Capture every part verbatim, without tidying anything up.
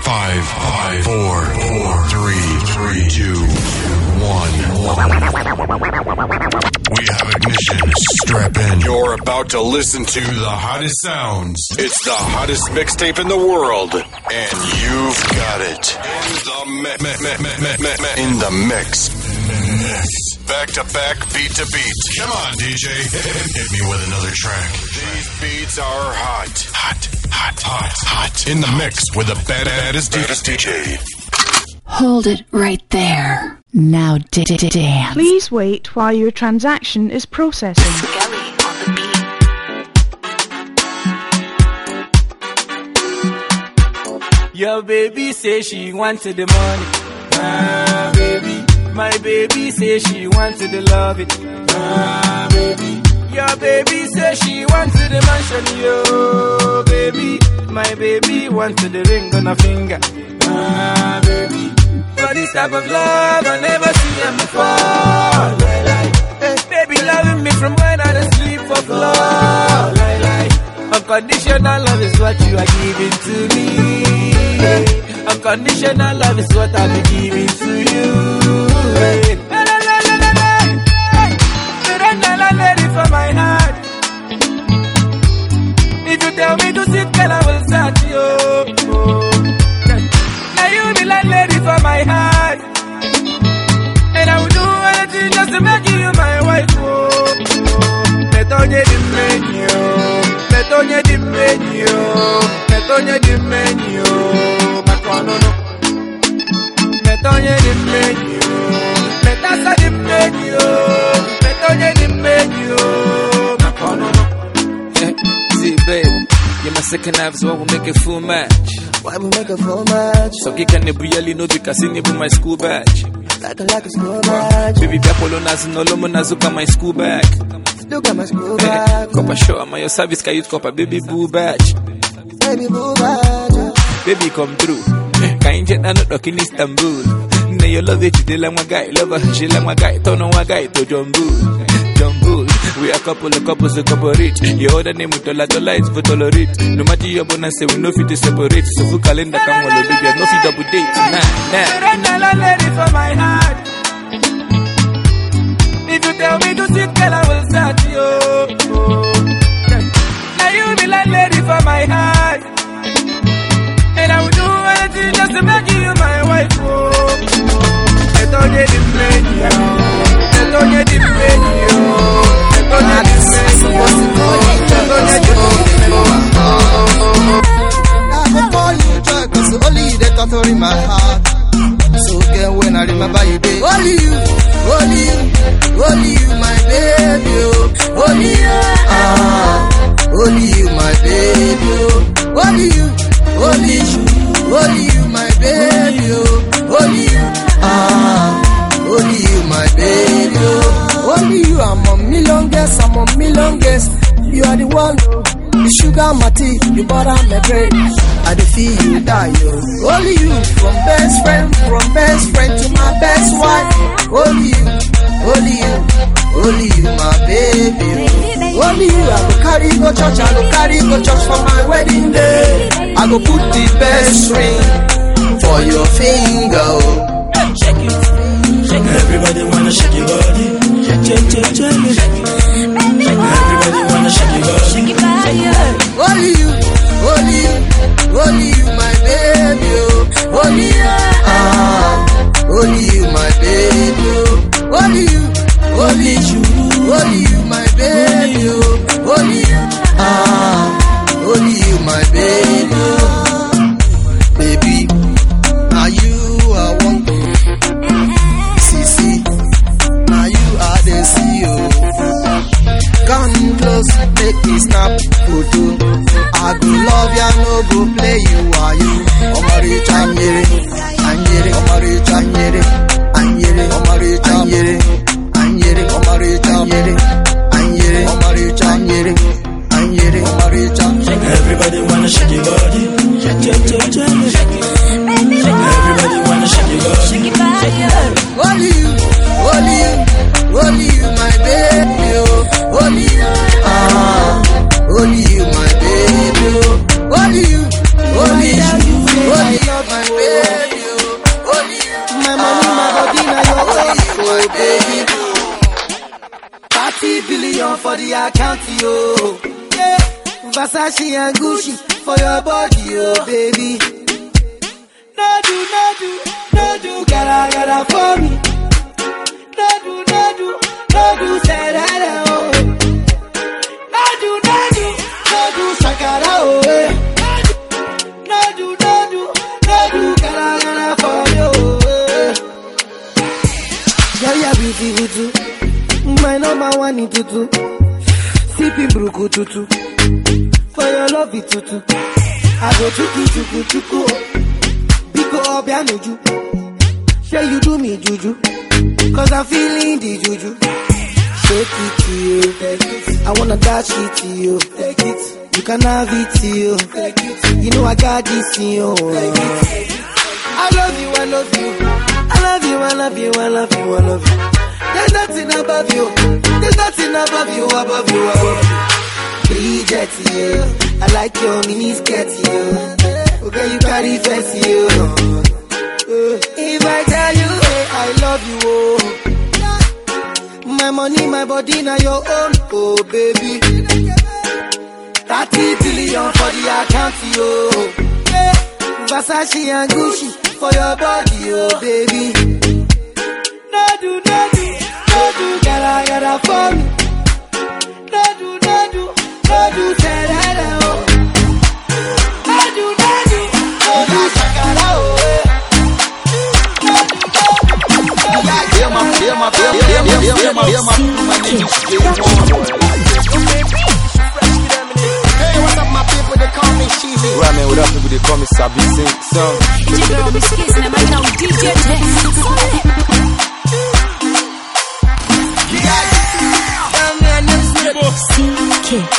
Five, five, four, four, three, three, two, one. We have ignition. Strap in. You're about to listen to the hottest sounds. It's the hottest mixtape in the world, and you've got it in the mi- mi- mi- mi- mi- mi- mi- in the mix. Mix. Back to back, beat to beat. Come on, D J. Hit me with another track. These beats are hot. Hot, hot, hot, hot. In the mix with the baddest D J. Hold it right there. Now d- d- d- dance. Please wait while your transaction is processing. Skelly on the beat. Your baby say she wanted the money. Ah, baby. My baby say she wanted the love it. Ah, baby. Your baby say she wanted the mansion. Yo, baby. My baby wanted the ring on her finger. Ah, baby. For this type of love, I never seen them before. Lie, lie. Hey, baby loving me from when I don't sleep for floor. Lie, lie. Unconditional love is what you are giving to me. Hey, unconditional love is what I'll be giving to you. Hey, la, la, la, la, la, la. Hey, Miranda, lady for my heart. If you tell me to sit, girl, I will start you. Oh. Now you be like lady for my heart, and I will do anything just to make you my wife. Oh, Metonye di menu, Metonye di menu, Metonye di menu, Makonono. Metonye di menu, Metasa di menu, Metonye di menu, Makonono. See, babe, you're my second half, so I will make a full match. Why we make a full match? So you can really know because you need my school badge. Like a like a school badge. Baby, people nazi no lomo nazuka my school bag. Look at my school bag. Kopa show my your service can use kopa baby boo badge. Baby boo badge. Baby come through. Can you get that knock in Istanbul? Now you love it, you like my guy, love her, she like my guy, turn on my guy to Jumbo. Jumbo. We a couple of couples, a couple rich. You hold the name with all the lights for tolerate. No matter your bonus, say we no fit to separate. So for calendar, come on, baby, no fit double date. Nah, nah. Lady for my heart. If you tell me to sit, girl, I will start you. Now you be like lady for my heart, and I will do anything just to make you my wife. Metonye di menu, Metonye di menu. Only you, they thought in my heart. So girl, when I remember you, baby. Only you, only you, only you, my baby. Only you, ah, only you, my baby. Only you, only you, only you, my baby. Only you, ah, only you, my baby. Only you, I'm a million guests, I'm a million guests. You are the one, the sugar, my tea, the butter, my bread. I dey feel you die, yo. Only you, from best friend, from best friend to my best wife. Only you, only you, only you, my baby. Only you, I go carry go church, I go carry go church for my wedding day. I go put the best ring for your finger. Shake it, shake it. Everybody wanna shake your body. Shake, shake, shake, shake, shake. Everybody wanna shake your body. Shake your body. Only you, only you, only you, my baby. Only you, ah, only you, my baby. Only you, only you, only you, my baby. Only you, ah, only you, my baby. Baby, are you I want to? See, see, now you are the C E O. Come close, make me snap photo. I go love ya, no go play you, are you? Omari chanyere, anyere, omari chanyere, anyere, omari chanyere, anyere, omari chanyere, anyere, omari chanyere, anyere, omari chanyere. Everybody wanna shake your body. Shake, shake, shake, shake, shake. Everybody wanna shake your body. Shake your body. Only you, only you, only you, my baby. Only you, ah, only you, my baby. Only you, only you, only you, my account, yo. Yeah. Versace and Gucci for your body, oh baby. No do, no do, no do, gotta, gotta for me. No do, no do, no do, say that, oh. No do, no do, no do, shakara, oh. No do, no do, no do, gotta, gotta for you, oh. Yeah, yeah, beautiful too. My number one in tutu. Sipping bruku tutu. For your love it tutu. I go chuku chuku chuku. Biko obianuju. Say you do me juju. Cause I'm feeling the juju. Shake it to you. Take it. I wanna dash it to you. Take it. You can have it to you. Take it. You know I got this in you. Take it. I love you, I love you. I love you, I love you, I love you, I love you. There's nothing above you. There's nothing above you, above you, above you. Bridget, yeah. I like your mini skirt, yeah. Okay, you carry fancy, yeah. If I tell you, hey, I love you, oh. My money, my body, now your own, oh baby. thirty billion for the account, yo. Hey, Versace and Gucci for your body, oh baby. No do, no do, no do, gotta, gotta for me. No do, no do, no do, say that, oh. No do, no do, no do, shakara, oh. Yeah, my, yeah, my, yeah, yeah, yeah, yeah, my, yeah, my, hey, what's up, my people? They call me Cheesy. Right, man, what up, people? They call me Sabi Sing Song. D J Girl, me skis, and I'm hanging out with D J Tex. C K.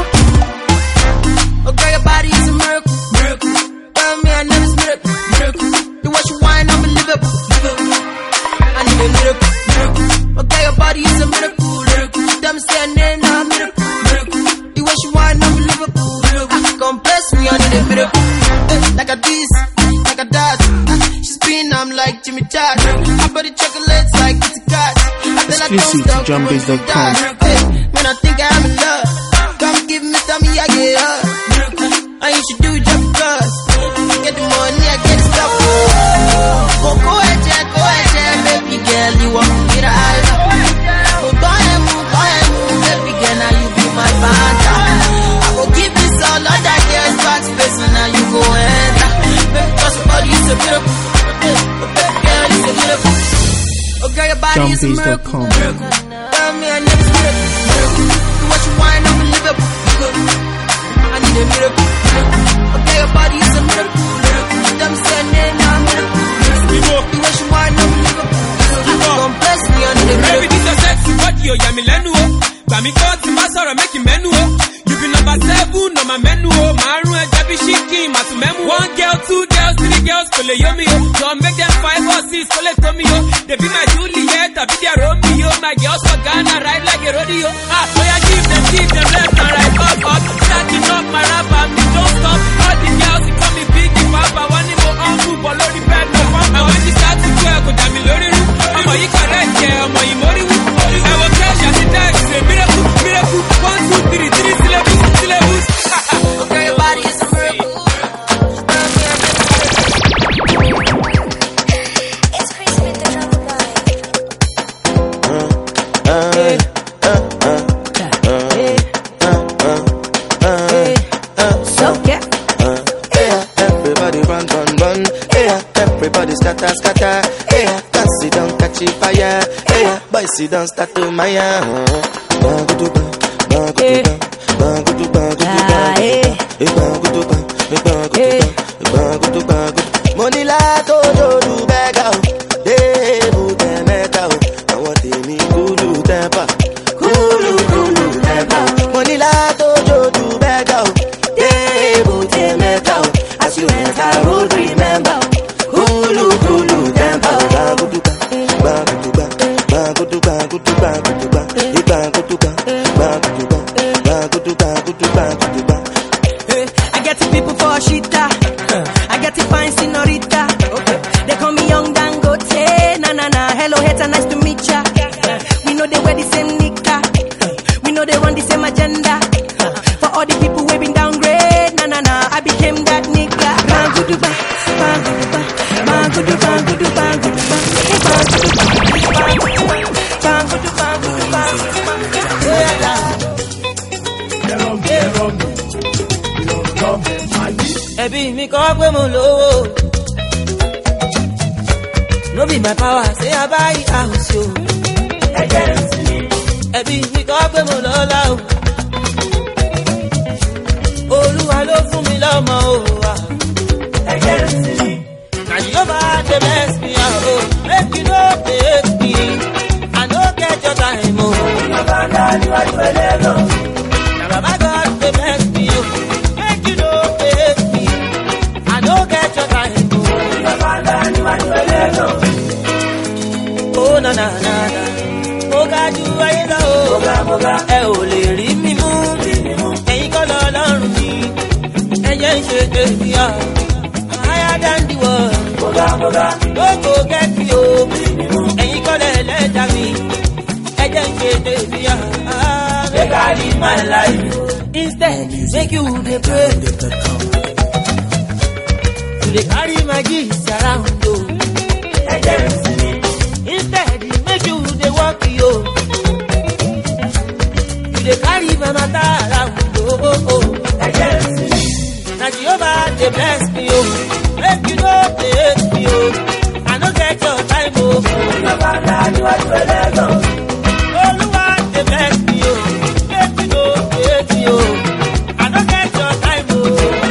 Okay, your body is a miracle. Miracle. Tell me I know it's miracle. Miracle. The way you whine, I'm unbelievable. I need a miracle. Miracle. Okay, your body is a miracle. Miracle. Tell me say a name, now I'm miracle. Miracle. The way you whine, I'm unbelievable. Miracle. Come bless me, I need a miracle. Like a this, like a that. She spin, I'm like Jimmy Chad. I body chocolates like Kitty Kat. Exclusive to jump base dot com. When I think I'm in love, come give me some, I get up. And you should do it just because. Get the money, I get the stuff. Go, go ahead, go ahead, baby girl, you want me to hide. Go, go ahead, move, go ahead, move, baby girl, now you be my fanta. I go give this all other girls back space, and now you go enter. Baby, cause your body is a miracle. Baby girl, it's a miracle. Okay, your body is a miracle. Tell me I never miracle. Do what you want, I'm unbelievable. I need a miracle. Okay, your body is a miracle. Them say name, I'm a miracle. Do what you want, I'm unbelievable. Come bless me, I need a miracle. Baby, this is sexy body, oh, yeah, me lenu, oh. But me got to my sorrow, make him menu, oh. You be number seven, no my menu, oh. My room, and Jabby Shiki, my two memu. One girl, two girls, three girls, pull a yummy, oh. Don't make them five or six, pull a tummy, oh. They be my Juliet, I be their Romeo. My girls for Ghana, ride like a rodeo. Ah, so I give them, give them left and right, up, up. Starting up my rap, and me don't stop. All the girls, they call me Biggie Papa. One in my uncle, but load the bed, no fun. And when she start to go, I go down me lorry. I'm a you correct, yeah, I'm a you mori. I will cash at the tax, a miracle, miracle. One, two, three, three syllables, syllables. Okay, your body is a miracle. It's crazy with the drama guy. So, yeah. Everybody run, run, run. Yeah, everybody scatter, scatter. Yeah, can't sit down, catch it fire. Yeah, boys sit down, start to maya. Bang to bang, bang to bang, bang to bang, bang to bang. Money la to do beg out. They put them out. I want me cool temper, cool cool temper. Money la to do beg out. They put them out. As you enter road, remember. Cool cool temper. Bang to bang, bang to bang, bang to bang, bang to bang, bang to bang, bang to bang, bang to bang, bang to bang, bang to bang. I get the people for shita. I get the fine senorita. Okay. mo lowo. No be my power, say I buy house yo. Ẹbí mi kọ́ pé mo lọ́lá o. Olúwa ló fún mi lọ́mọ o. Na Jehovah dey bless me o. Make you no hate me. I no get your time o. Na Baba God dey bless me o. Make you no hate me. I no get your time o. Oh na na na na. Mo ga ju ayé lọ o. Ẹ ò lè rí mi mú. Ẹ̀yin kọ́ lọ lọ́rùn mi. Ẹ jẹ́ ń ṣe tèmi à. Higher than the world. No go get me o. Ẹ̀yin kọ́ lẹ̀ lẹ́dà mi. Ẹ jẹ́ ń ṣe tèmi à. Make I live my life. Instead, make you dey pray. You dey carry my gifts around o. Instead, make you dey work yo. You dey carry my matter around o. Na Jehovah dey bless me o. Make you no dey hate me o. I no get your time o. Olúwa dey bless me o. Make you no dey hate me o. I no get your time o.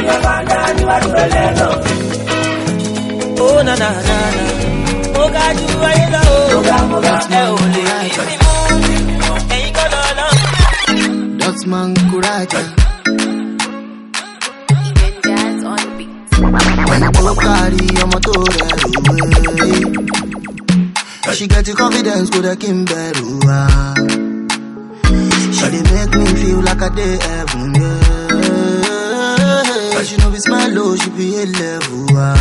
Oh na na na na. Mo ga ju ayé lọ o. Ẹ ò lè rí mi mú. Ẹ̀yin kọ́ lọ lọ. Dotman Kuraja. Oh, carry your motor away. She get the confidence with a Kimberu. She dey make me feel like a day heaven, yeah. She know be smile low, she be a level.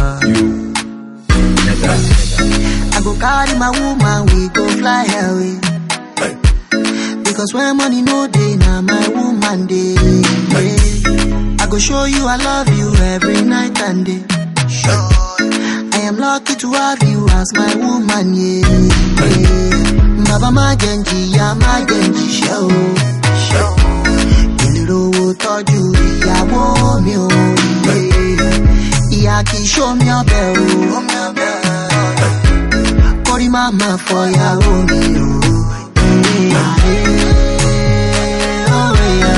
I go carry my woman, we go fly away. Because when money no day, now my woman day. I go show you I love you every night and day. Sure. I am lucky to have you as my woman, yeah. Baba my genji, ya my genji, show. Show. Iliro toju iyawo mi o, yeah. Iya ki show me your bell, Kori mama for ya o mi o, yeah. Oh yeah.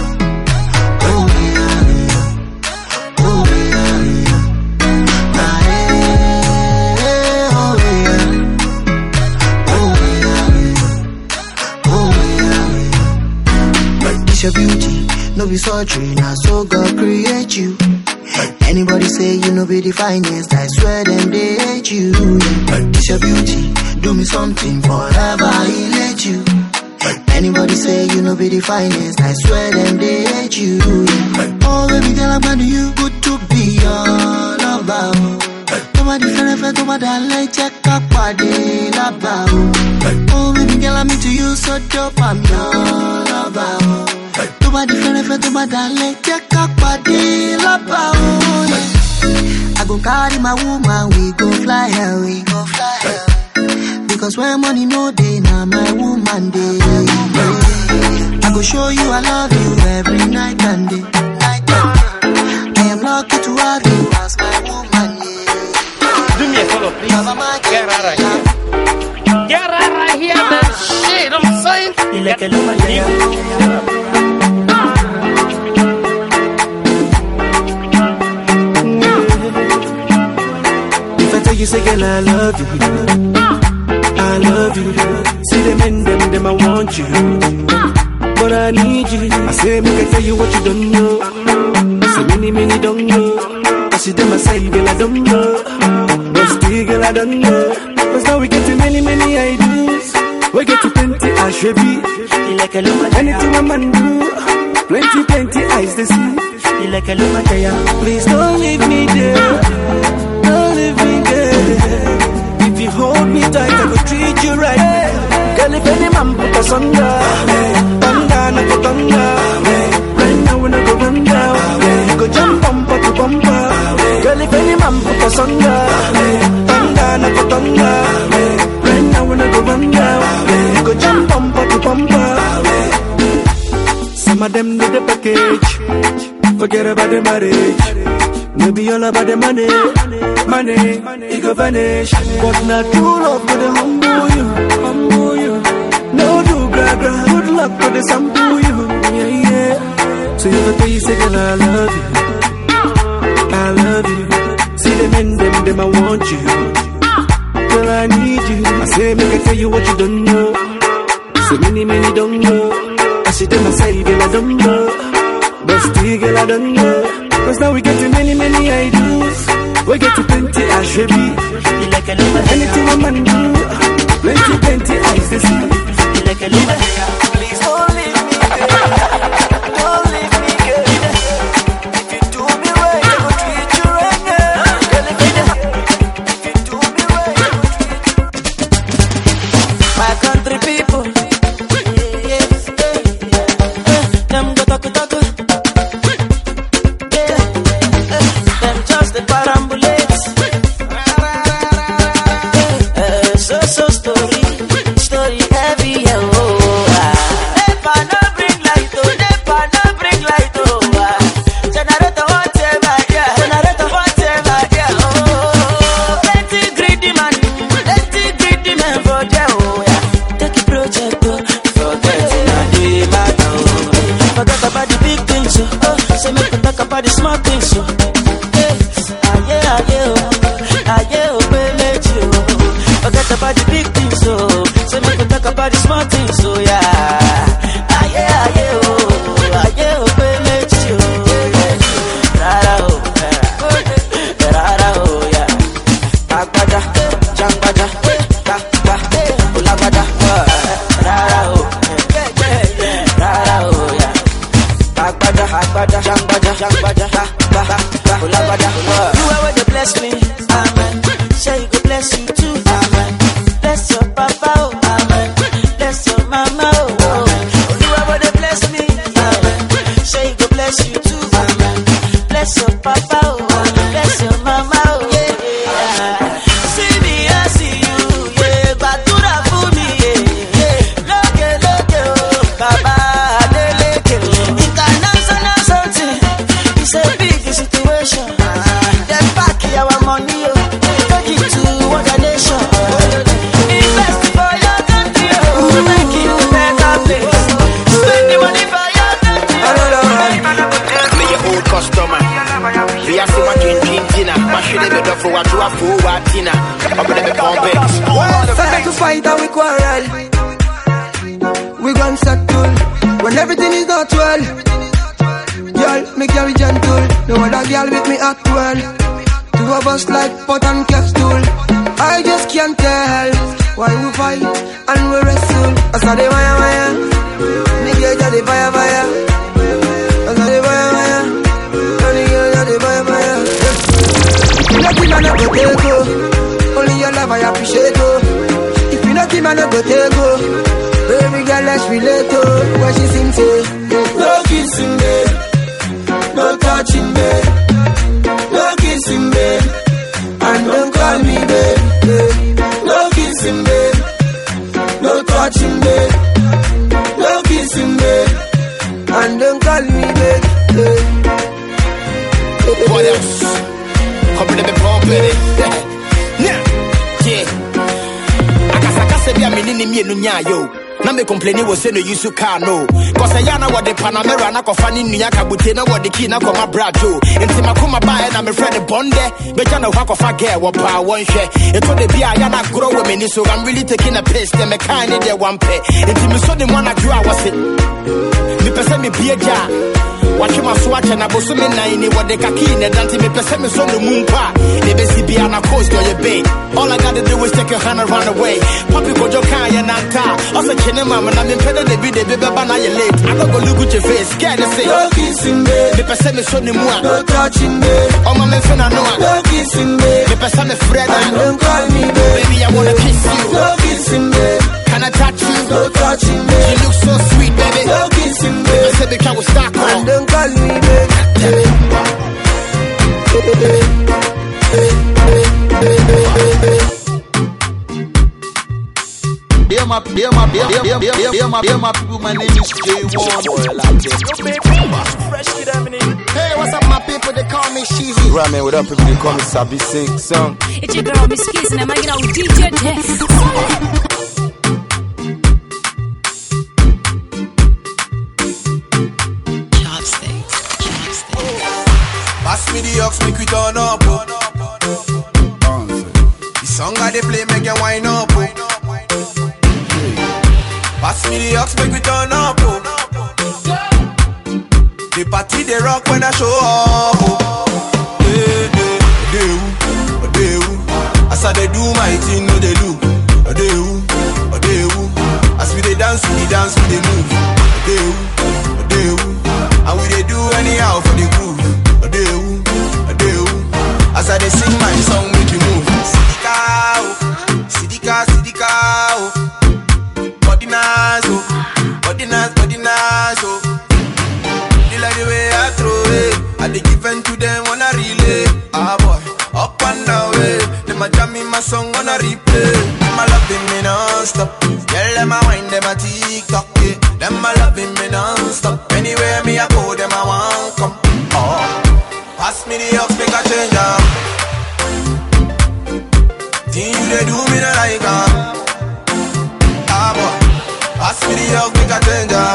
Your beauty, no be surgery, now so God create you. Anybody say you no be the finest, I swear them they hate you. It's your beauty, do me something forever, he let you. Anybody say you no be the finest, I swear them they hate you. Oh baby girl, I'm glad you good to be your lover. Nobody friend, friend, nobody like check up body lover. Oh baby girl, I'm into you so dope, I'm your lover. Nobody friend, friend, nobody like check up body lover. I go carry my woman, we go fly her, we go fly her. Because when money no day, now my woman day. I go show you I love you every night and day. I am lucky to have you as my woman, yeah. Do me a follow, please. Get right right here. Get right right here, man. Shit, I'm saying. You like a little You say, girl, I love you. I love you. See them and them, them, I want you. But I need you. I say, make I tell you what you don't know. Say, many, many don't know. I see them, I say, girl, I don't know. But still, girl, I don't know. Cause now we get to many, many ideas. We get to plenty, I should be. Like a anything a man do. Plenty, plenty eyes to see. Like a please don't leave me there. Don't leave me there. If you hold me tight, I will treat you right. Girl, if any man put us under, thunder, not go thunder. Right now when I go run down, you go jump bumper to bumper. Girl, if any man put us under, thunder, not go thunder. Right now when I go run down, you go jump bumper to bumper. Some of them need the package. Forget about the marriage. Maybe all about the money, money, it go vanish. But not true love for the humble you, humble you. No do gra gra, good luck for the sample you, yeah yeah. So you tell you say girl I love you, I love you. See them in them, them I want you, girl I need you. I say make I tell you what you don't know. Say many many don't know. I see them I say girl I don't know, but still girl I don't know. Cause now we get to many, many ideas. We get to plenty I should be. Like a anything a man do. Plenty, plenty eyes to see. Like a please don't leave me, girl. Don't leave me, girl. If you do me right, I will treat you right, girl. If you do me right, I will treat you. My country people, yes, yes, them go talk, talk. The parambulates, uh, so so story, story heavy, oh. Never no bring light, oh, never no bring light, oh. Generator whatever, yeah, generator whatever, yeah, oh. Plenty greedy man, plenty greedy man for there, oh, yeah. Take a project, oh, forget it, now do it matter, oh. Forget about the big things, oh, say make we talk about the small things, oh. Forget about the big things, so so make we talk about the small things, so yeah. Ah yeah, ah yeah, oh, ah yeah, oh, baby, you. Rara oh, rara oh, yeah. Agbada, jangbada, ba ba, ulabada, rara oh, rara oh, yeah. Agbada, agbada, jangbada, jangbada, ba ba, ulabada. You are where they bless me, amen. Say you go bless you too. Bless your papa, oh, amen. Bless your mama, oh, amen. Oh, you are gonna bless me, amen. Say you go bless you too, amen. Bless your papa, oh, bless your mama, oh, yeah, yeah. See me, I see you, yeah. Batura for me, yeah, yeah. Loke, loke, oh, baba, adeleke, oh. International something, it's a big situation. Then back our money, oh. Take it to one nation. Start to fight and we quarrel. We gon' settle when everything is not well. Girl, me carry gentle. No other girl with me act well. Two of us like pot and capsule. I just can't tell why we fight and we wrestle. I saw the wire wire. Me get the fire fire. I saw the wire wire. Only girl the fire fire. Nothing I never take go. Only your love I appreciate go. If you nothing I never take go. Baby girl let's relate to what she sing say. No kissing me, no touching me, no kissing me, and don't call me babe. No kissing me, no touching me, no kissing me, and don't call me babe. What else? Come to me pump yeah. Akasakase bia menini mienu nya yo. Na me complain was say no use car no. Cause I na what the Panamera na kofa ni nua kabute na what the key na koma brajo. Enti makoma ba na me friend bonde. Be jana hwa kofa girl wo pa won hwe. Eto de bia ya na grow we meni so I'm really taking a piss them me kind dey one pay. Enti me so the one na grow was it. Me pese me bia ja. Watch my swatch and I was so many what the kaki and dante me person is on the moon pa. They be see on a coast or your bay. All I gotta do is take your hand and run away. Papi go your car and nanta. Also chene mama na me pede de be de baby bana you late. I don't go look at your face, scared to say. No kissing me. The person is on the moon. No touching me. Oh my man finna know. No kissing me. The person is Fred. Don't call me baby. Baby I wanna kiss you. No kissing me. Can I touch you? No touching me. You look so sweet baby. No kissing me. I said the car was stuck on. Don't call me baby. Damn it. Yeah my, yeah, my, yeah, yeah, yeah, yeah, yeah, my, yeah, my people. My name is J one. Hey, what's up, my people? They call me Sheezy. Right, man, what up, people? They call me Sabi Sing Song. It's your girl, Miss Keys, and I'm hanging out with D J Tex. Pass me the ox, make we turn up, oh. The song I they play, make you wind up, oh. Pass me the ox, make we turn up, oh. The party they rock when I show up, oh. Hey, hey, they who, they who. As I they do my thing, no they do. They who, they who. As we they dance, we they dance, we they move. They who, they who. And we they do anyhow for the groove. They who, they who. As I they sing my song, make you move. Sidika, Sidika, oh. Body nice, oh. Body nice, body nice, oh. They like the way I throw it. I they give in to them when I relay. Ah boy, up and down way. Them a jam in my song on a replay. Them a loving me non-stop. Girl, them a wine, them a TikTok, yeah. Them a loving me non-stop. Anywhere me I go, them a want come. Oh, pass me the ox, make a change up. Thing you they do me not like her. Ah boy, pass me the ox, make a change up.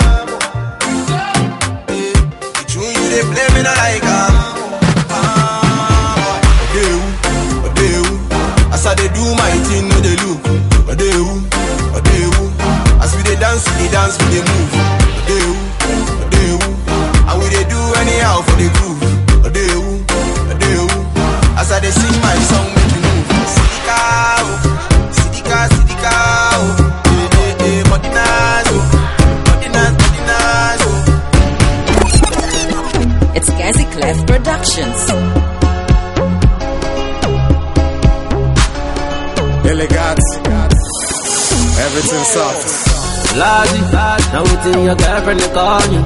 Yeah, the tune you they play me not like her. Ah boy, they who, they who. As I they do my thing, no they look. They who, they who. As we they dance, we they dance, we they move. They who, they who. And we they do anyhow for the groove. They who, they who. As I they sing my song, make you move. Sidika, oh, Sidika, Sidika, oh. Hey, hey, hey, body nice, oh. Body nice, body nice, oh. It's Gazi Clef Productions. Elegant, everything soft. Lazy, now waiting your girlfriend to call you.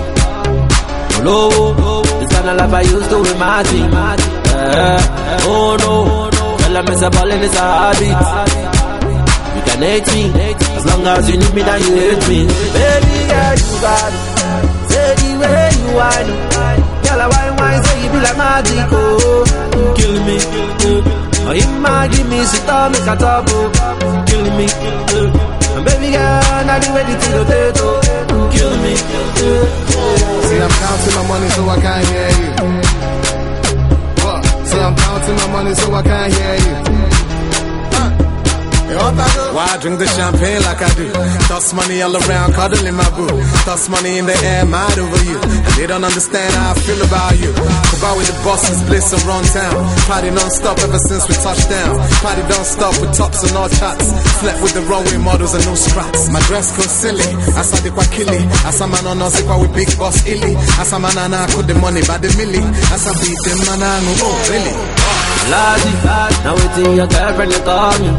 Low, this kind of life I used to imagine. Uh, oh no, tell them it's a ball and it's a habit. You can hate me, as long as you need me, then you hate me. Baby, yeah, you got it. Say the way you are, girl, I wine, wine, say you be like magic, oh. Kill me, oh, you might give me some time, make a top, oh. Kill me, and baby girl, now you ready to rotate, oh. Kill me, see, I'm counting my money so I can't hear you. What? See, I'm counting my money so I can't hear you. Huh? Why I drink the champagne like I do? Toss money all around, cuddling my boo. Toss money in the air, mad over you. And they don't understand how I feel about you. Go with the bosses, bliss around town. Party non-stop ever since we touched down. Party don't stop with tops and all chats. Slept with the runway models and no scraps. My dress goes silly, as I did kwa killy. As a man on us, with big boss illy. As a man I could the money by the milli. As I beat them man I know, oh really. Lazy, now waiting your girlfriend to call me.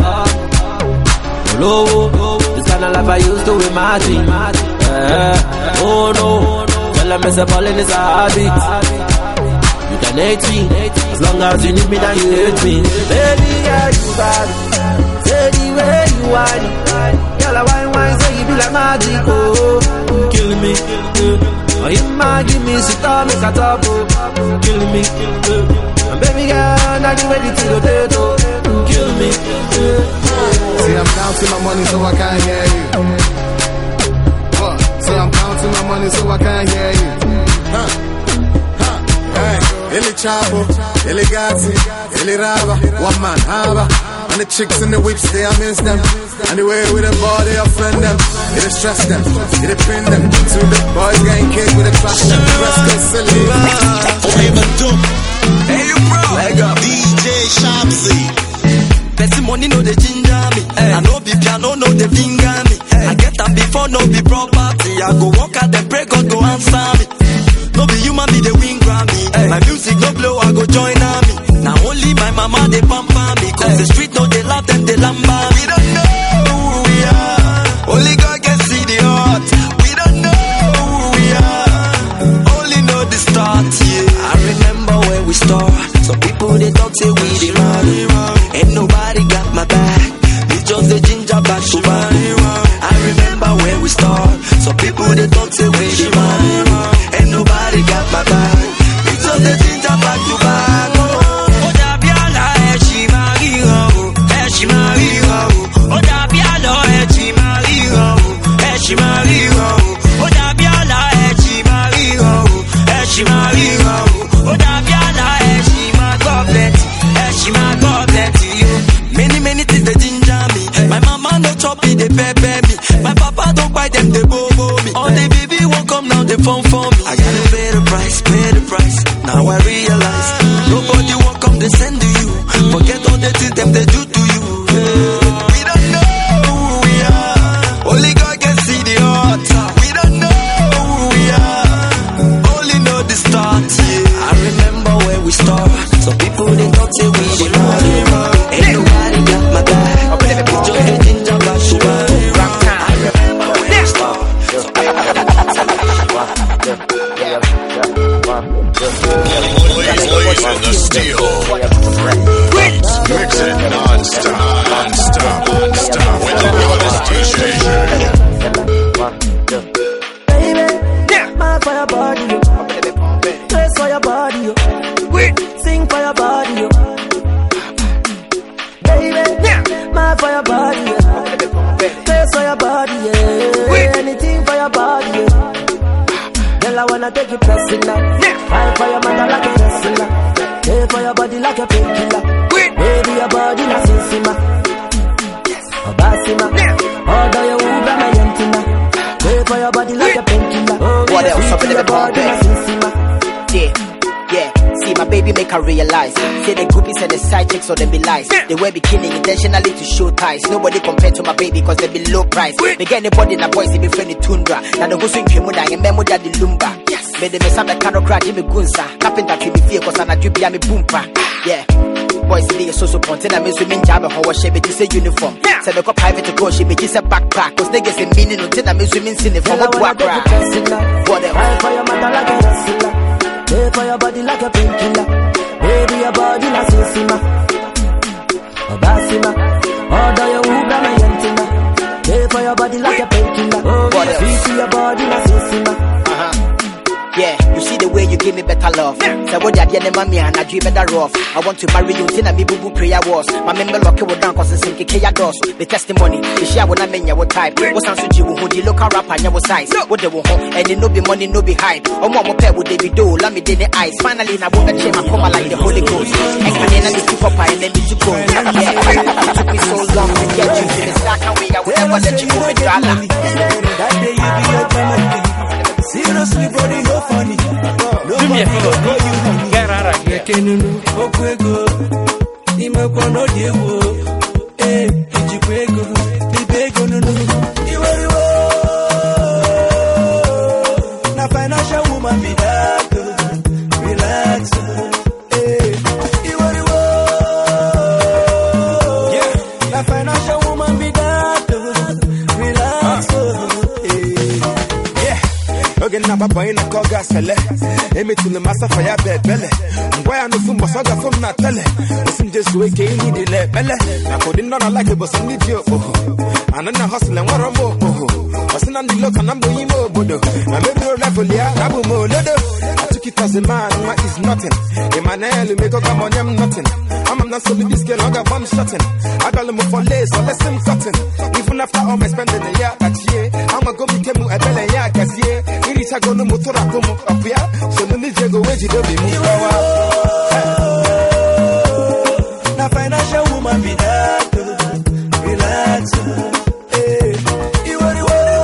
Low, this kind of life I used to imagine. Uh, oh no, tell them it's a ball and it's a habit. You can hate me, as long as you need me, then you hate me. Baby, yeah, you got it. Say the way you whine, girl, I wine, wine, say you be like magic, oh. Kill me, oh, you might give me some time, make a top, oh. Kill me, and baby girl, now you ready to rotate, oh. Kill me, see, I'm counting my money so I can't hear you. What? See, I'm counting my money so I can't hear you. Huh? Huh? Hey, Illy Chapo, Illy Gatti, Illy Rava, one man, Hava. And the chicks in the whips, they amuse them. And the way with them boy, they offend them. It stress them, it pin them. So the boys getting kicked with a clash. The rest go silly. Hey, you bro, D J Sharpsy. Person money know the ginger me. Hey. I know be piano, know the finger me. Hey. I get up before, no be property. I go walk out and pray, God go answer me. No be human, be the wing Grammy. Hey. My music no blow, I go join army. Now only my mama they pamper me. Cause hey. The street know they laugh them, they lamba. We don't know who we are. Only God can see the heart. We don't know who we are. Only know the start, yeah. I remember when we start. Some people they talk say we the man. Ain't nobody got my back. It's just the ginger back to back. there to you. Many, many things they ginger me. My mama no chop me, they pepper me. My papa don't buy them, they bobo me. All the baby won't come now, they phone for me. I gotta pay the price, pay the price. Now I realize nobody won't come, they send to you. Forget all the things them they do to you. We don't know who we are. Only God can see the heart. We don't know who we are. Only know the start. Yeah. I remember when we start. Some people they talk say we the money. Ain't nobody got my back. We just the ginger back sugar. I remember when we start. Some people they talk say we the Blazing the steel. Mix it non-stop, non-stop, non-stop with the hottest D J. Baby, mad for your body, yo. Place for your body, yo. Sing for your body, yo. Baby, mad for your body, yo. Place for your body, yeah. Anything for your body, yo. Girl, I wanna take you pressing now. Fight for your mother like a wrestler. Pay for your body like a painkiller. Baby, your body na sisima. Obasima. Order your Uber, my yentina. Pay for your body like a painkiller. What else up in the body? Yeah, yeah. See my baby make her realize. Say the groupies and the side chicks or they be lies. They wear bikini intentionally to show ties. Nobody compared to my baby cause they be low price. They get anybody in the boys they be friendly tundra. Now the go swing Kimuda and memo that the lumba. Made them a the cano crack Jimmy Gunsa. Tapping that T V fear cause I'm a drip yami boompa. Yeah. Boys they so so pontin and me swimming jab and how she be to say uniform. Say the cop private to go she be just a backpack. Cause niggas in meaning until I'm swimming sin from a black crack. What else? Fight for your mother like a wrestler. Pay for your body like a painkiller. Baby your body na sisima. Obasima. Order your Uber my yentina. Pay for your body like a painkiller. What else? Beat your body na sisima. Yeah, you see the way you give me better love. So what you are mommy and I dream better rough. I want to marry you till I me boo boo prayer was. My member lock you down cause it's in Kaya doors. The testimony, the share when I mean your type. What's answer you who the local rapper and your size. What they want and it no be money, no be hype. Or more pair would they be do, let me do the eyes. Finally I want to change my coma like the Holy Ghost. And then I need to pop and then me to go. Yeah, it took me so long to get you to the second way. I would never let you go with your Allah. That day you be your family. Seriously, body, no funny. No Do me a favor, get out of here. Kenunu, Okwego, Imekono Diego, eh, Ijikwego, Libego, no, no, Iwariwo. Na financial woman be that, relax, eh, Iwariwo. Yeah, na financial woman be that, relax, eh. Again, I'm a boy in a coga sele. Emi to the master for your bed belly. Why I know some bosaga from Natale. Listen just wake in the le belly. I couldn't not like it, but some need you. And then I hustle and what a more. I seen on the look and I'm doing more bodo. I made no level, yeah, I will more lodo. I took it as a man, what is nothing. Emmanuel, you make a come on, I'm nothing. I'm not so with this girl, I got one shutting. I got them for lace, so let's him cutting. Even after all my spending a year at year, I'm a go became a belly, yeah, cause yeah. It is a go no motor up here. So the need to go where you don't be moved. Now, financial woman be that. Relax. Hey. You worry, worry,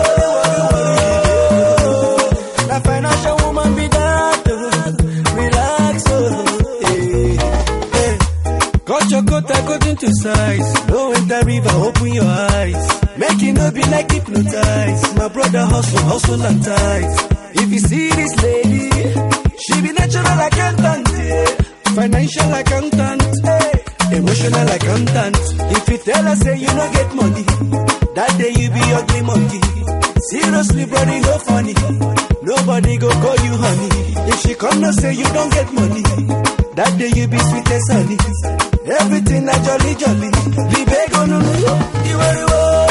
worry, worry. Now, financial woman be that. Relax. Hey. Hey. Got your coat, I got into size. Go in the river, open your eyes. Make it no be like hypnotized. My brother hustle, hustle and tight. If you see this lady, she be natural accountant, yeah. Financial accountant, hey. Emotional accountant. If you tell her say you don't get money, that day you be ugly monkey. Seriously, brother, no funny. Nobody go call you honey. If she come and say you don't get money, that day you be sweet as honey. Everything a jolly jolly. Libego no no, you worry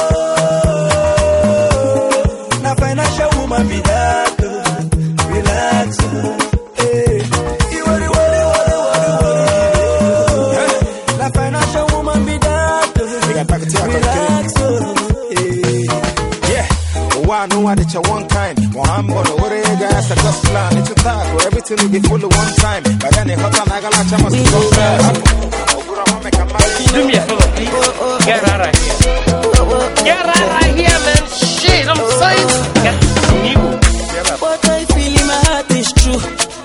wo. Na financial woman be that. Relax, hey. You worry worry worry worry worry. Na financial woman be that. Relax, hey. Yeah, oh I know I did you one kind. Mohambo no worry guys, I just plan. It's a talk or everything will be full of one time. But then it hot and I got like I must go. Do me a favor, please. Get out of here. Get out of here, man. Shit, I'm saying. Get you. What I feel in my heart is true.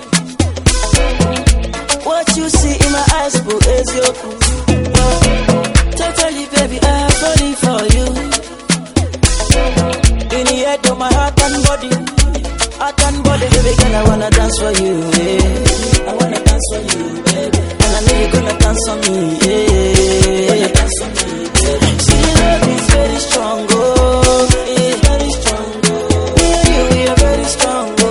What you see in my eyes, boo, is your proof. Totally, baby, I'm falling for you. In the head of my heart and body, heart and body, baby girl, I wanna dance for you. Yeah. I wanna dance for you, baby. And I know you're gonna dance on me. Yeah. Wanna dance on me, baby. See, love is very strong, oh, it's very strong. Oh. Me and you, we are very strong, oh.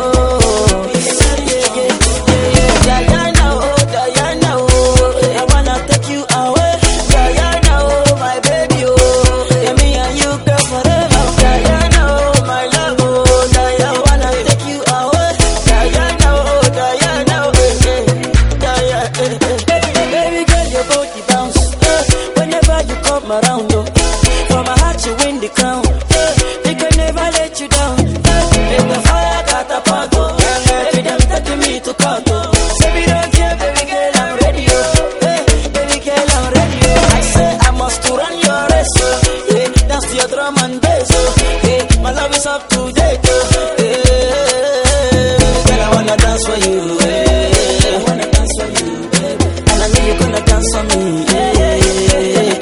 Around, oh. From my heart you win the crown. They can never let you down. Make the fire catapult, oh. Baby, them taking me to court, oh. Say we don't care, baby girl, I'm ready, oh. Hey, baby girl, I'm ready, oh. I say I must to run your race, oh. Yeah, dance to your drum and bass, oh. Yeah, my love is up to date, oh. Yeah, girl, I wanna dance for you, yeah. I wanna dance for you, baby. And I know you're gonna dance for me, yeah, yeah, yeah, yeah.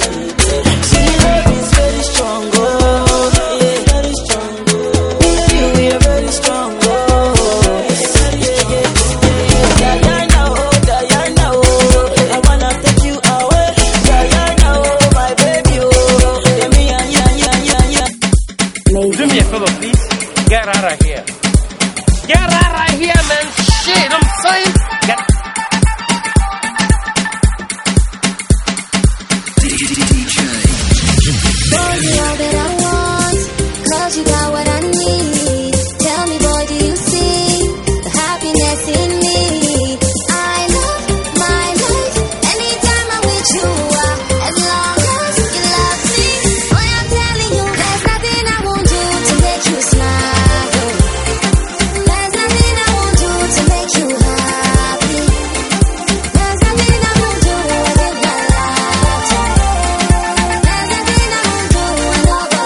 Get out of here. Get out of here, man. Shit, I'm saying. Get Boy, you all that I want, cause you got what I need. Tell me, boy, do you see the happiness in me? I love my life, anytime I'm with you, uh, as long as you love me. Boy, I'm telling you, there's nothing I won't do to make you smile. There's nothing I won't do to make you happy. There's nothing I won't do to give my life to. There's nothing I won't do and all my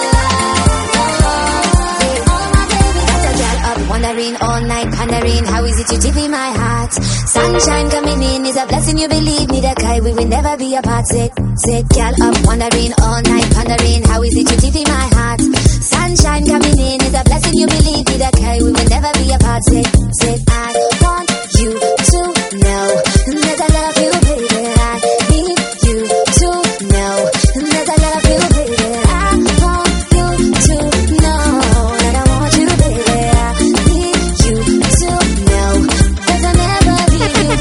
life. Oh, my baby, got a girl up wondering all night, pondering how is it you tip in my heart. Sunshine coming in is a blessing, you believe me, that guy we will never be apart. Sit, sit, girl up wondering all night, pondering how is it you tip in my heart. Sunshine coming in is a blessing, you believe me, that guy we will never be apart. Sit, sit, I want you to know that I love you, baby. I need you to know that I love you, baby. I want you to know that I want you, baby. I need you to know that I'll never leave you.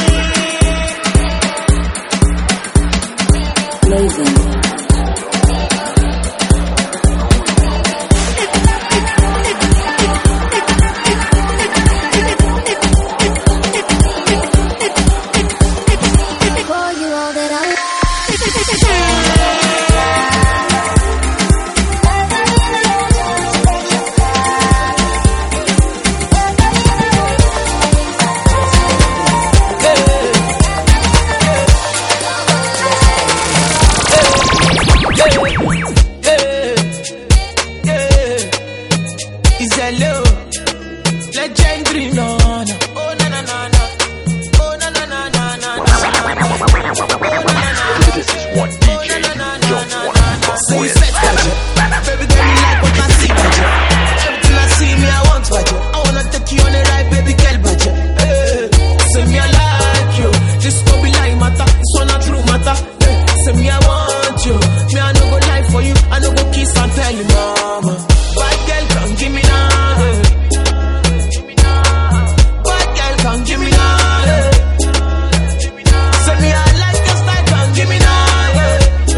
Amazing. For you all that I Is that low? Legendary, no, no. Oh, na na na na. Oh, na na na na na na. This is what D J you don't want to fuck with. Baby girl, you like what I see, budget. Everything I see, me, I want budget. I wanna take you on a ride, baby girl, budget. Hey, say me, I like you. This don't be lie matter, this one not true matter. Hey, say me, I want you. Me, I no go lie for you. I no go kiss and tell you, mama. Bad girl, come give me now. Hey. Bad girl, come give me now. Hey. Say me, I like your style, come give me now. Hey.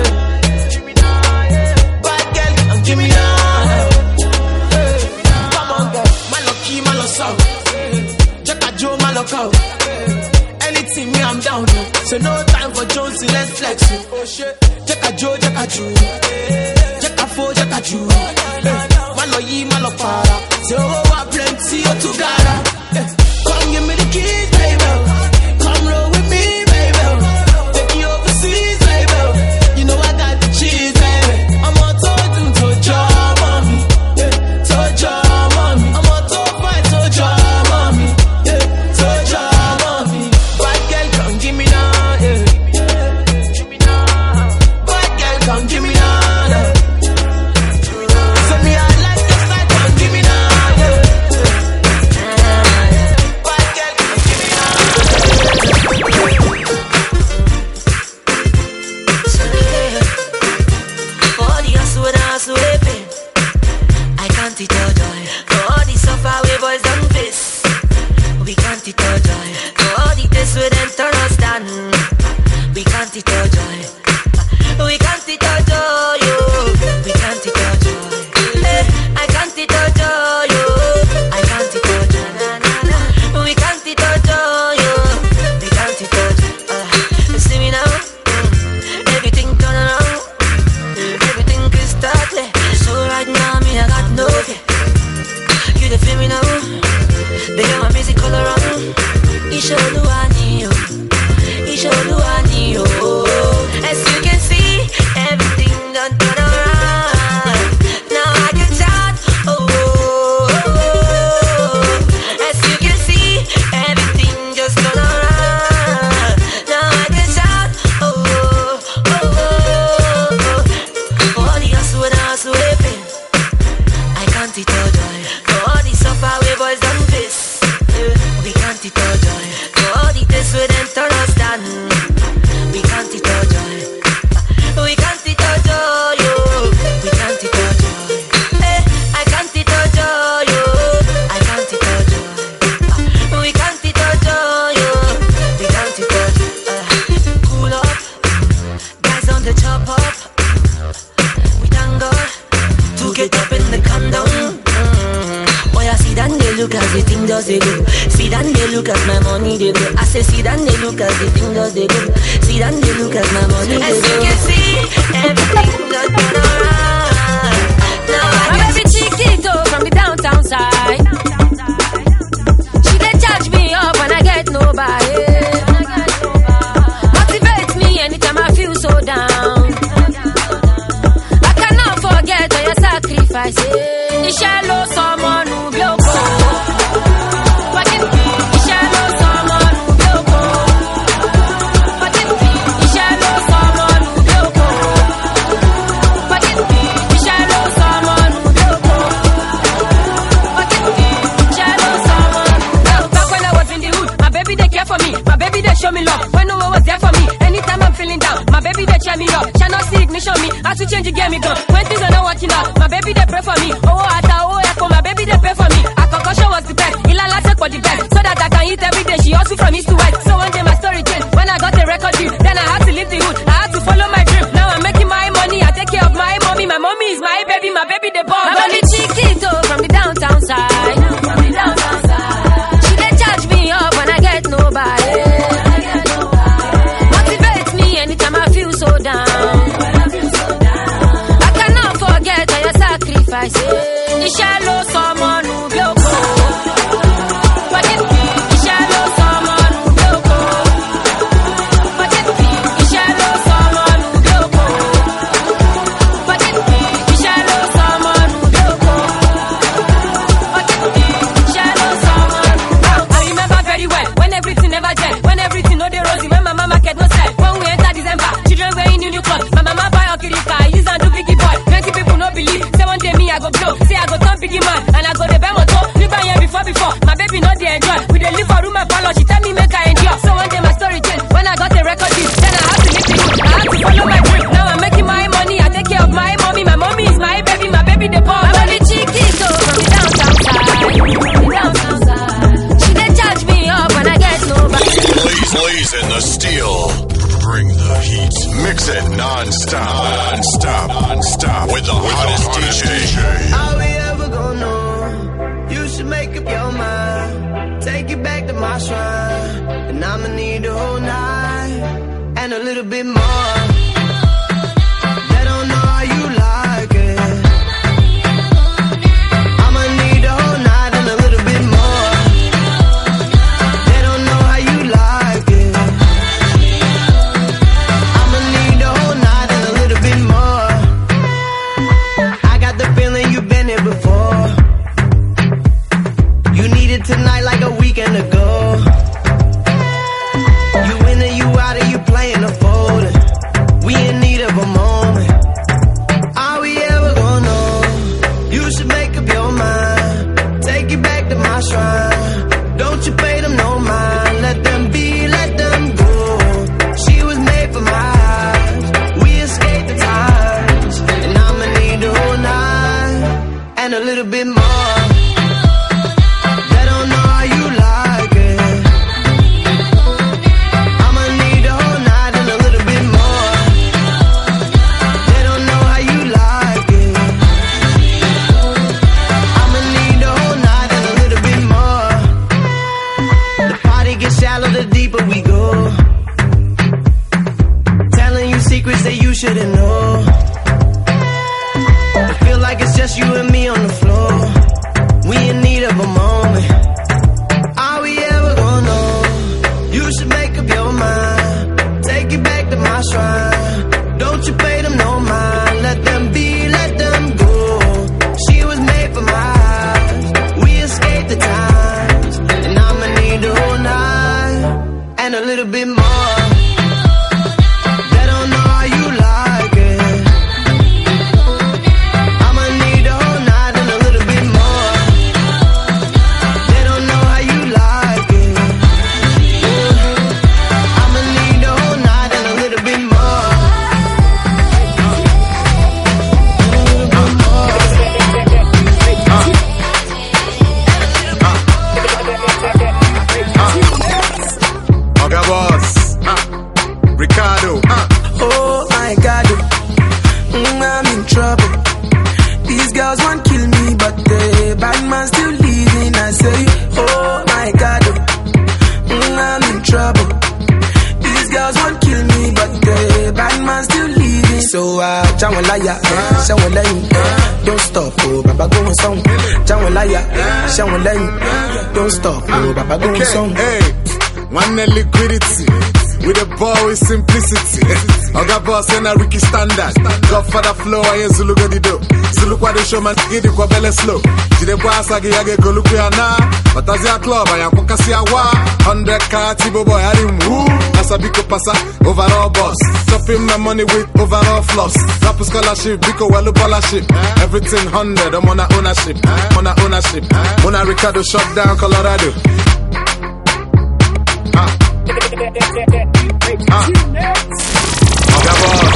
Bad girl, come give me now. Hey. Come on, girl, my lucky, my love song. Jack a Joe, my luck out. Anything me, I'm down. So no time for Jonesy, let's flex. Oh shit, Jack a Joe, Jack a Joe. Jack a four, Jack a Joe. My loyi, my love para. Say oh, I plenty of together. Come give me the keys, baby. Come roll with me, baby. Take you overseas, baby. We can't it all joy, yo. We can't it all joy. Eh, I can't it all joy, yo. I can't it all joy. Na na na. We can't it all joy, yo. We can't it all joy. Uh, see me now. Everything turn around. Everything crystal clear. So right now, me I got no fear. You the feel me now. They got my music all around. Isholuani, yo. Isholuani, yo. As you can see, everything done turn around. Now I can shout, oh, oh, oh. As you can see, everything just turn around. Now I can shout, oh, oh, oh, oh. All the hustle and hustle weapon, I can't it all joy. For all the suffer we boys done face, we can't it all joy. For all the tests we them turn us down, we can't it all joy. We can't it all joy, yo. We can't it all joy. Eh, I can't it all joy, yo. I can't it all joy. We can't it all joy, yo. We can't it all joy. Uh, cool up, guys on the chop up. We thank God to get up in the calm down. Mm-hmm. Boy, I see that they look as the thing does they do. See that they look at my money they do. I say see that they look as the thing does they do. See that they look at my money they do. As you can see, everything does turn around. Now I My baby Chiquito from the downtown side. She dey charge me up when I get nobody. Motivates me anytime I feel so down. I cannot forget all your sacrifices. The shallow someone who blow But it the shallow someone who blow But it the shallow someone who blow But it the shallow someone who blow But it the shallow someone who blow Back when I was in the hood, my baby they care for me. My baby they show me love when no one was there for me. Anytime I'm feeling down, my baby they cheer me up. Shall not see ignition me, I to change the game me gun. When things are not working out, my baby they pray for me. Oh, ata, oh, echo, my baby they pay for me. A concussion was the best, Ilala take for the best, so that I can eat every day. She hustle from east to west. So one day my story changed when I got a record deal. Then I had to leave the hood, I had to follow my dream. Now I'm making my money, I take care of my mommy. My mommy is my baby, my baby they born. My baby Chiquito from the downtown side. From the downtown side. She dey charge me up when I get nobody. Motivates me anytime I feel so down. I cannot forget all your sacrifices. The shallow someone who blow But it the shallow someone who blow But it the shallow someone who blow But it the shallow someone who blow But it the shallow someone who blow I remember very well when everything never jet, when everything no dey rosy, when my mama get no sell. When we enter December, children wearing new new clothes. My mama buy Okirika, I use and do biggie boy. Plenty people no believe, say one day me I go blow. Say I go turn biggie man, and I go the buy motor. Live here before before, my baby no dey enjoy. We dey live for room and parlor, she tell me make I endure. So one day my story changed when I got a record deal. Then I had to leave the hood, I had to follow my dream. Now I'm making my money, I take care of my mommy. My mommy is my baby, my baby the born. My baby Chiquito from the downtown side. From the downtown side. She dey charge me up when I get nobody. Blaze, blaze in the steel. Bring the heat. Mix it non-stop. Non-stop. Non-stop. With the hottest D J. Are we ever gonna know? You should make up your mind. Take it back to my shrine. And I'ma need the whole night. And a little bit more. They don't know how you like it. I'ma need the whole night and a little bit more. They don't know how you like it. I'ma need the whole night and a little bit more. I got the feeling you've been here before. You need it tonight like a weekend ago. You in and you out and you playing a folding. say you shouldn't know. I feel like it's just you and me on the floor. We in need of a moment. Are we ever gonna know? You should make up your mind. Take it back to my shrine. Don't you pay them no mind. Let them be, let them go. She was made for my eyes. We escaped the times. And I'ma need the whole night. And a little bit more. Don't stop, oh, Baba go on song. Jawalaya, Shawalaya, don't stop, oh, Baba go on song. Hey, one liquidity with a boy with simplicity. Oga boss and a Ricky standard. Godfather flow, I ain't Zulu go di do. Zulu kwa de showman, get it kwa bele slow. Jide boss agi age go look ya na. But as ya club, I am pokasi awa. Hundred car, Tibo boy, I didn't woo. Asa biko pasa, overall boss. Chopping my money with overall floss. Rap scholarship, biko welu scholarship. Everything hundred, I'm on a ownership. On a ownership. Mona Ricardo shut down Colorado. Ah. Ah. Oga boss.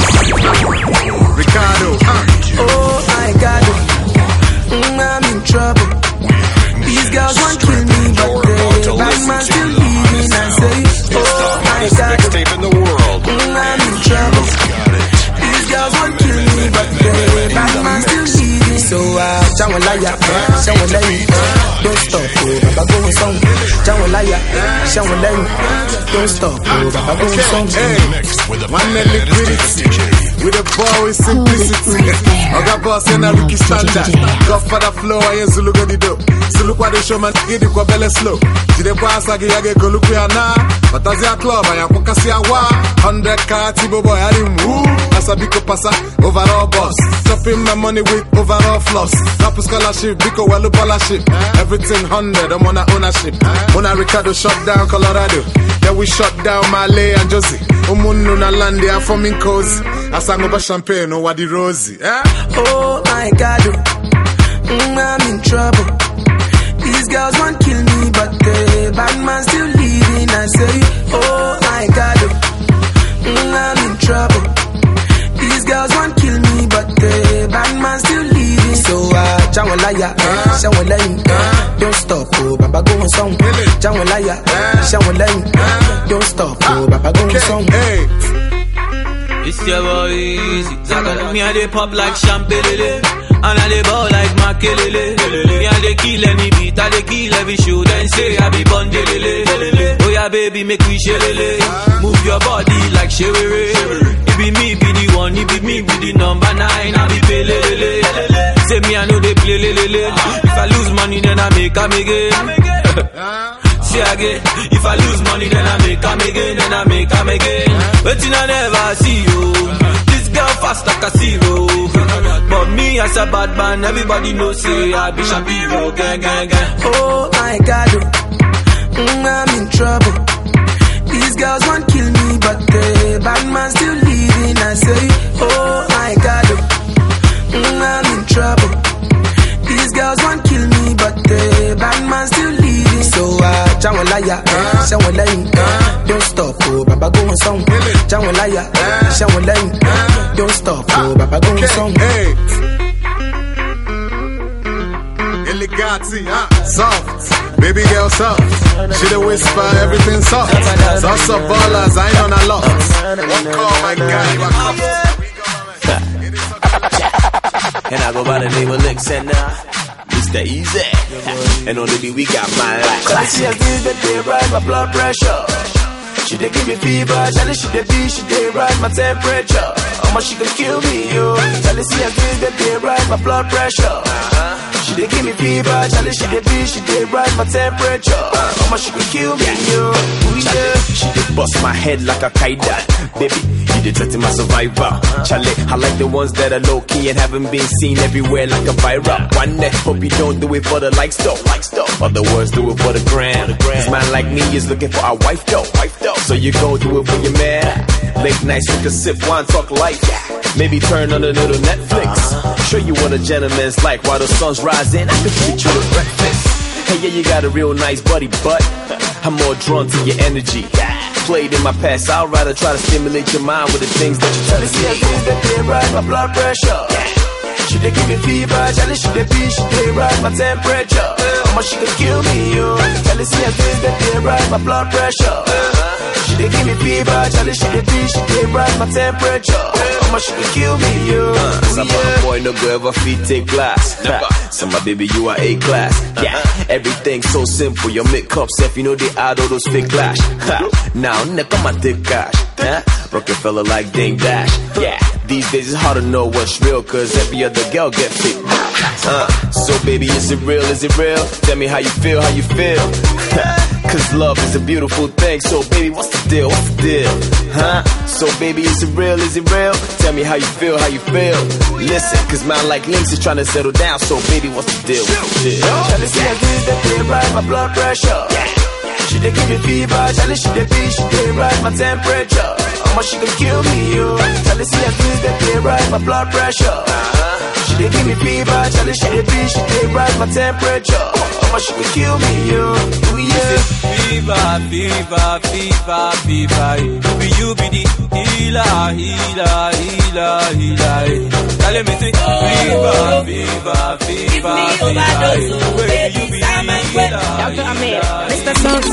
Ricardo. Ah. Oh, I got it. Mm, I'm in trouble. These girls want to kill me, but they bad man still leaving. I say, oh, I got it. In the world. Mm, I'm in trouble. These girls want to kill me, but they bad man still leaving. So, uh, Jawalaya, Shawalaya, don't stop, oh, Baba go on song. Jawalaya, Shawalaya, don't stop, oh, Baba go on song. Hey, one liquidity with a boy with simplicity. Oga boss and a Ricky standard. Godfather flow, I ain't Zulu go di do. Zulu kwa de showman, get it kwa bele slow. Jide boss agi age go look ya na. But as ya club, I am pokasi awa. Hundred car, Tibo boy, I didn't woo. Asa biko pasa, overall boss. Chopping my money with overall floss. Rap scholarship, biko welu scholarship. Everything hundred, I'm on a ownership. Mona Ricardo shut down Colorado. Then we shut down Malay and Josie. Umunu na land, they are forming cozy. Asangoba champagne, no wadi rosy. Eh? Oh my God, mm, I'm in trouble. These girls want to kill me, but the bad man still leaving. I say, oh my God, mm, I'm in trouble. These girls want to kill me, but the bad man still leaving. So, uh, Jawalaya, Shawalaya, don't stop, oh, Baba go on song. Jawalaya, Shawalaya, don't stop, oh, Baba go on song. Hey. It's your boy easy. Zaga me and they pop like champagne, and I they ball like makelele. Me and they kill any beat, I they kill every show. Then say I be bondelele. Oh yeah, baby, make we shelele. Move your body like sherere. It be me, be the one. It be me, be the number nine. I be pelele. Say me I know they play lele. If I lose money, then I make them again. Say again, if I lose money, then I make them again, then I make them again. But you never see you. This girl fast like a zero. But me as a bad man, everybody knows say I be Shapiro, gang, gang, gang. Oh my God, mm, I'm in trouble. These girls want to kill me, but the bad man still leaving. I say, oh my God, mm, I'm in trouble. These girls want to kill me, but the bad man still leaving. So, uh, Jawalaya, Shawalaya, don't stop, oh, Baba go on song. Jawalaya, Shawalaya, don't stop, oh, Baba go on song. Hey. Elegati, ah, soft, baby girl soft. She the whisper, everything soft. Sauce of ballers, I ain't on a lot. One call, my guy, you are coming. And I go by the name of Licks and now Mister Easy. And on the beat we got my life. Classic. She did they ride my blood pressure. She did give me fever. She did she did ride my temperature. Mama, she could kill me, yo. Charlie, see her things that they rise my blood pressure. She dey give me fever, Charlie, she dey beat, she dey rise my temperature. Mama, she could kill me, yo. Charlie, she dey bust my head like a kite. Baby, you dey threaten my survivor. Charlie, I like the ones that are low-key and haven't been seen everywhere like a viral. One day, hope you don't do it for the likes though. Other words, do it for the gram. This man like me is looking for a wife though. So you gon' do it for your man. Late nights, we can sip wine, talk life. Maybe turn on a little Netflix. Show you what a gentleman's like while the sun's rising. I can treat you to breakfast. Hey, yeah, you got a real nice buddy, but I'm more drawn to your energy. Played in my past, I'd rather try to stimulate your mind with the things that you tell me. See the things that they rise my blood pressure. She dey give me fever, Charlie, she dey beat, she dey rise my temperature. Mama, she could kill me, yo. Charlie, see the things that they rise my blood pressure. She dey give me fever, Charlie, she dey beat, she dey rise my temperature. Mama, she could kill me, yo. Uh, some yeah. boy no go ever feed take glass. Never. So my baby, you are A class. Yeah, everything's so simple. Your makeup self, you know they add all those fake clash. Ha. Now, neck on my dick cash. Huh? Rockefeller like Ding Dash. Yeah, these days it's hard to know what's real, cause every other girl get fake. Uh, so baby, is it real? Is it real? Tell me how you feel, how you feel. Cause love is a beautiful thing. So baby, what's the deal? What's the deal? Huh? So baby, is it real? Is it real? Tell me how you feel, how you feel. Listen, cause man like Lynx is trying to settle down. So baby, what's the deal? What's the deal? Charlie, see the things that they rise my blood pressure. She dey give me fever, Charlie, she dey beat, she dey rise my temperature. Mama, she could kill me, yo. Charlie, see the things that they rise my blood pressure. She dey give me fever, Charlie, she dey beat, she dey rise my temperature. Mama, she could kill me, yo. Ooh, yeah. Fever, fever, fever, fever. Be you be the healer, healer, healer, healer. Tell me say fever, fever, fever, fever. Baby, you be the healer. Doctor Amir, Mister Songs,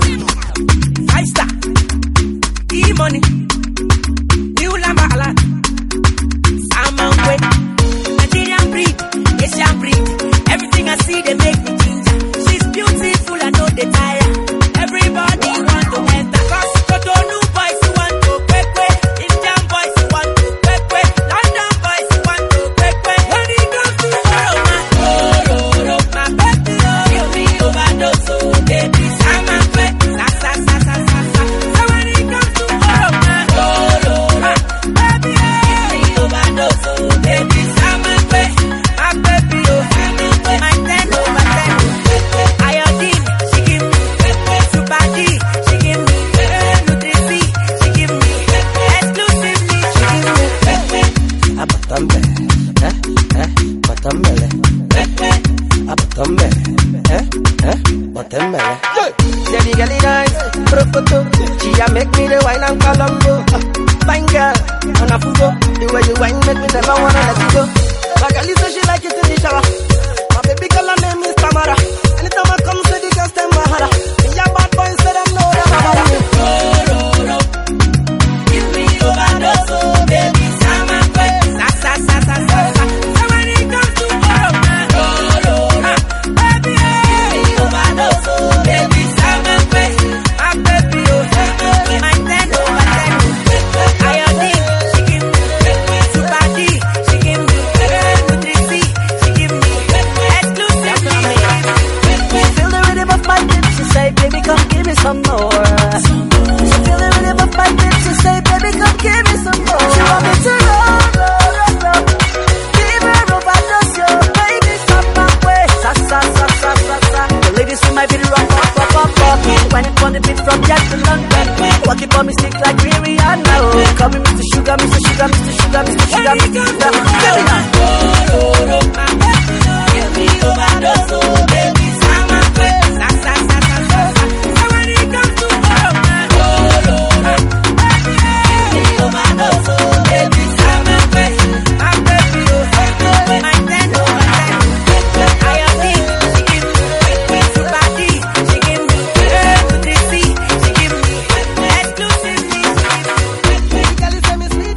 Five Star, E-Money, New Lamba Alan, Salmon Way, Nigerian breed, Asian breed. Everything I see, they make me ginger. She's beautiful, I know they tire. Everybody want to enter. Cause Cotonou boys who want to quick quick. Indian boys who want to quick quick. London boys who want to quick quick. When it comes to Roma, oh, oh, oh, my baby, oh, give me overdose, oh, baby, salmon quick. Sa, sa, sa, sa, sa, sa. So when it comes to Roma, oh, oh, oh, baby, oh, give me overdose, oh, baby, salmon quick. My baby, oh, salmon quick. My ten over ten. Iodine, she give me. Super D, she give me. Nutrici, she give me. Exclusively, she give me. Abatambe, eh, eh, batambele. Abatambe, eh, eh, batambele. Yeah, the girl is nice, profoto. She a make me the wine and Colombo. Fine girl, on a fugo. The way you wine make me never wanna let you go. My girl is so she like it in the shower. My baby girl her name is Tamara. Anytime I come to the girls them Mahara. Me a bad boy instead of know them about me. Oh, oh, oh. Give me overdose, oh, baby, salmon quick. Sa, sa, sa, sa, sa, sa. So when it comes to Corona, oh, oh, oh. Baby, oh, give me overdose, oh, baby, salmon quick. My baby, oh, salmon quick. My ten over ten. Iodine, she give me. Super D, she give me. Nutrici, she give me. Exclusively, feel the rhythm of my lips, she say, baby, come give me some more. She feel the rhythm of my lips, she say, baby, come give me some more. She want me to roll, roll, roll, roll. Give her overdose, yo, baby, stop my way. Sa, sa, sa, sa, sa, sa. The ladies with my video rock, rock, rock, rock, rock. When it on the beat from Jack to London. Walk it on me stick like Rihanna. Oh, call me Mister Sugar, Mister Sugar, Mister Sugar, Mister Sugar, Mister Sugar. Give me that. Oh, oh, oh, my baby, give me overdose, oh, baby, salmon quick. Sa, sa, sa, sa, sa, sa. So when it comes to Corona, oh, oh, oh, baby, give me overdose, oh, baby, salmon quick. My baby, oh, salmon quick. My ten over ten. Iodine, she give me. Super D, she give me. Nutrici, she give me. Exclusively, she give me. Girl, you say me sweet,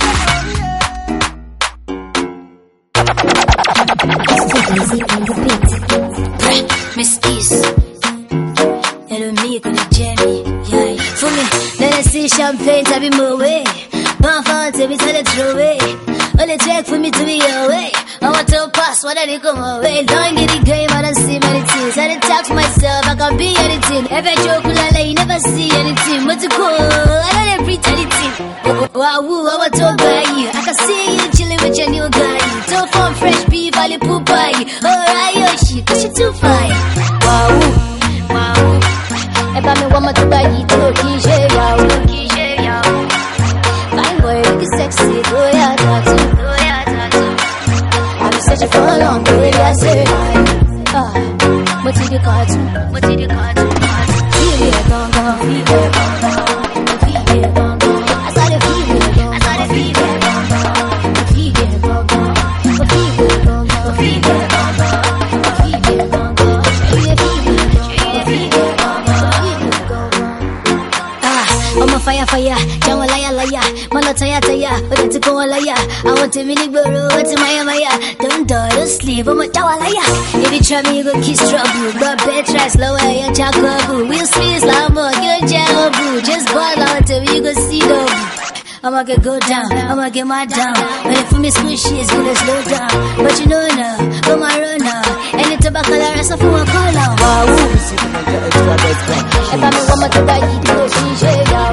Miss East, hello me, con Jamie, yeah. For me, let us see champagne, t'as vu mauvais. Pas fanté, baby, tell it through it. Only check for me to be your way. I want to pass, what I need come away. Don't get the game, I don't see many things. I didn't talk to myself, I can be anything. If I joke, you never see anything. But to cool, I don't ever preach anything. Wow, I want to buy you. I can see you chilling with your new guy. Don't form fresh beef, I live poop by you. Alright, yo, shit, cause you too fine. Wow, wow. If I'm a woman to buy you, to kiss you, wow, kiss you, wow. Fine boy, looking sexy, go yeah, tattoo, go yeah, tattoo. I've been searching for a long way, I say, ah, what did you call to? What did you call to? Feel it, gone, gone, feel it, gone, gone, feel it, gone, gone. I saw the feel it, gone, I saw the feel it, gone, gone, feel it, gone, gone, feel it, gone, gone, feel it, gone, gone, feel it, gone, gone, feel it, feel it, gone, gone. I'm a fire, fire, young liar, liar. Man, I tire, tire, but it's a go liar. I want to mini burrow, what's in my Maya? Don't die, don't sleep, I'm a tower liar. If you try me, you go kiss trouble. But bed try slower, you're chocolate. We'll see slow more, you're jailboo. Just ball out till you go see them. I'ma get go down, I'ma get my down. But if you miss squishy, it's gonna slow down. But you know now, go my run now. And it's about color, that's a fool, call out. Wow, if I'm a woman to buy you, do she shake out.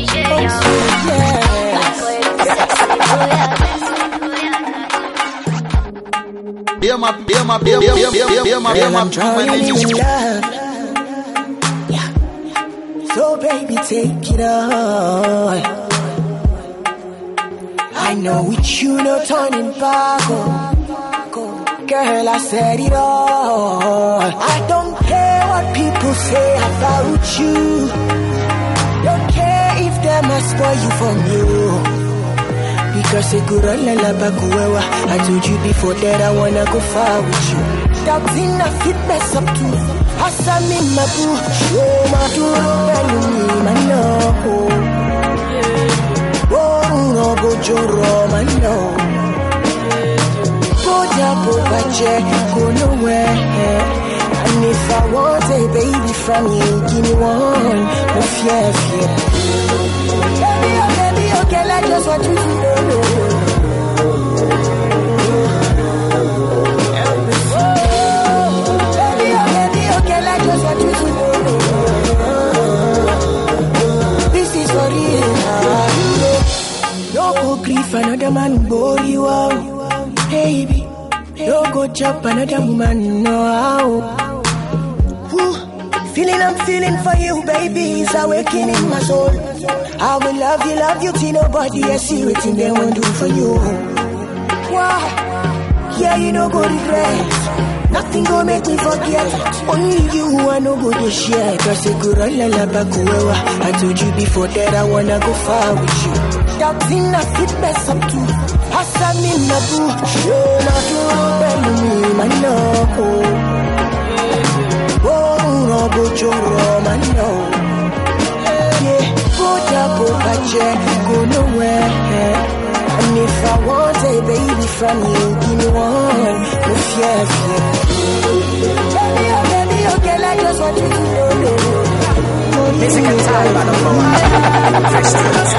Be my, be my, be my, be my, be my, be my, I'm drowning in love. Yeah. So baby, take it all. I know with you, no turning back. Oh. Girl, I said it all. I don't care what people say about you. Don't care if they must spoil you from you. Because they could run la bakuewa. I told you before that I wanna go far with you. Doubting I fit mess up too. Hasam in my boo. Show my duro belly, man no. Oh no, go joro, man no. Go japo bache, go nowhere. And if I want a baby from you, give me one. No fear, fear. Baby, oh baby, okay, like just what you do. Grief another man bore you out, baby. Don't go chop another woman, no how. Ooh, feeling I'm feeling for you, baby, is awakening in my soul. I will love you, love you till nobody else see what they won't do for you. Wow, yeah, you no go regret. Nothing gon' make me forget. Only you I no go to share. Cause you could run la bakuewa. I told you before that I wanna go far with you. Doubting I fit mess up too. Hasam in the boo. Show not to bend me, man no. Oh, no go joro, man no. Yeah, go down, go bache, go nowhere. And if I want a baby from you, give me one. No fear, fear. Baby, oh baby, okay, like just what you do. Music and time, I don't know. Fresh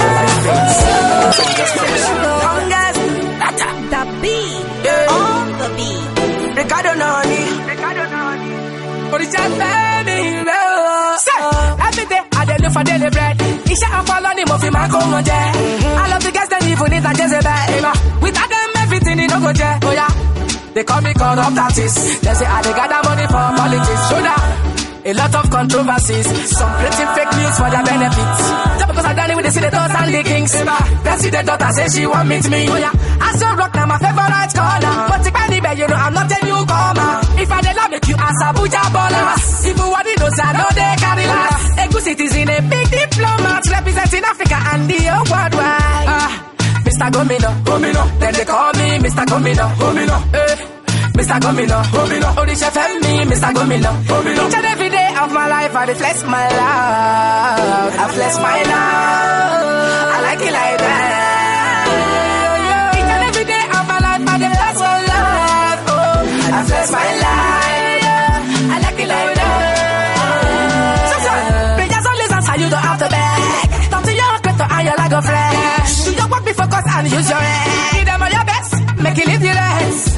The beat, on the beat. Ricardo Nani, Ricardo Nani. For the chat, baby, every day I dey look for daily bread. Isha and follow him off in my come on there. I love the guys that even if I just a bad. Without them, everything is no go there. Oh yeah, they call me corrupt artist. They say I dey gather money for politics. So that. A lot of controversies, some pretty fake news for their benefits. Just because I done it with the senators and the kings. Bessie the daughter say she want meet me. Oh yeah, I still rock now my favorite corner. But if I need you know I'm not a newcomer. If I dey love make you as Abuja ballers. Even what they know say I know they carry last. A good citizen, a big diplomat representing Africa and the whole worldwide. Ah, Mister Gomino, Gomino, then they call me Mister Gomino, Gomino. Eh. Mister Gomino, Gomino, oh the chef and me, Mister Gomino, Gomino. Each and every day of my life, I flex my love, I flex my love, I like it like that. Each and every day of my life, I flex my love, oh, I flex my life, I like it like that. So, so, just always answer you don't have to beg. Talk to your creator and you like a flesh. Do your work before cause I and use your head. Give them all your best, make it live your less.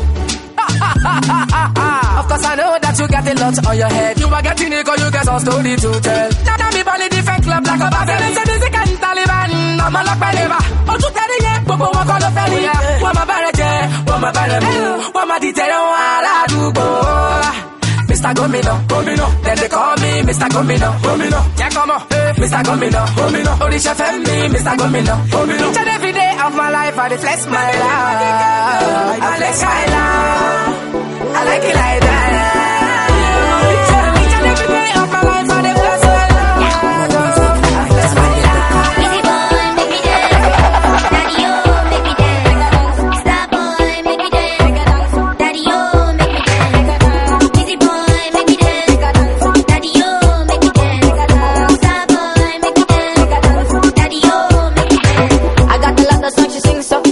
Of course I know that you got a lot on your head. You are getting it cause you get some story to tell. Now that me born in different club like a Babylon. Say music and Taliban, I'm a lock my neighbor. Oh, to tell you, Popo walk on the ferry. What my barrette, what my barrette, what my detail, what I do, Mister Gomino, Gomino, then they call me Mister Gomino, Gomino. Yeah, come on, hey, Mister Gomino, Gomino. Orisha Femmi, Mister Gomino, Gomino. Each and every day of my life, I flex my life. I flex my life. I like it like that. Each and every day of my life, I flex my life. I flex my life. Easy boy, make me dance. Daddy, yo, make me dance. Star boy, make me dance. Daddy, yo, make me dance. Easy boy, make me dance. Daddy, yo, make me dance. Star boy, make me dance. Daddy, yo, make me dance. I got a lot of songs she sings so.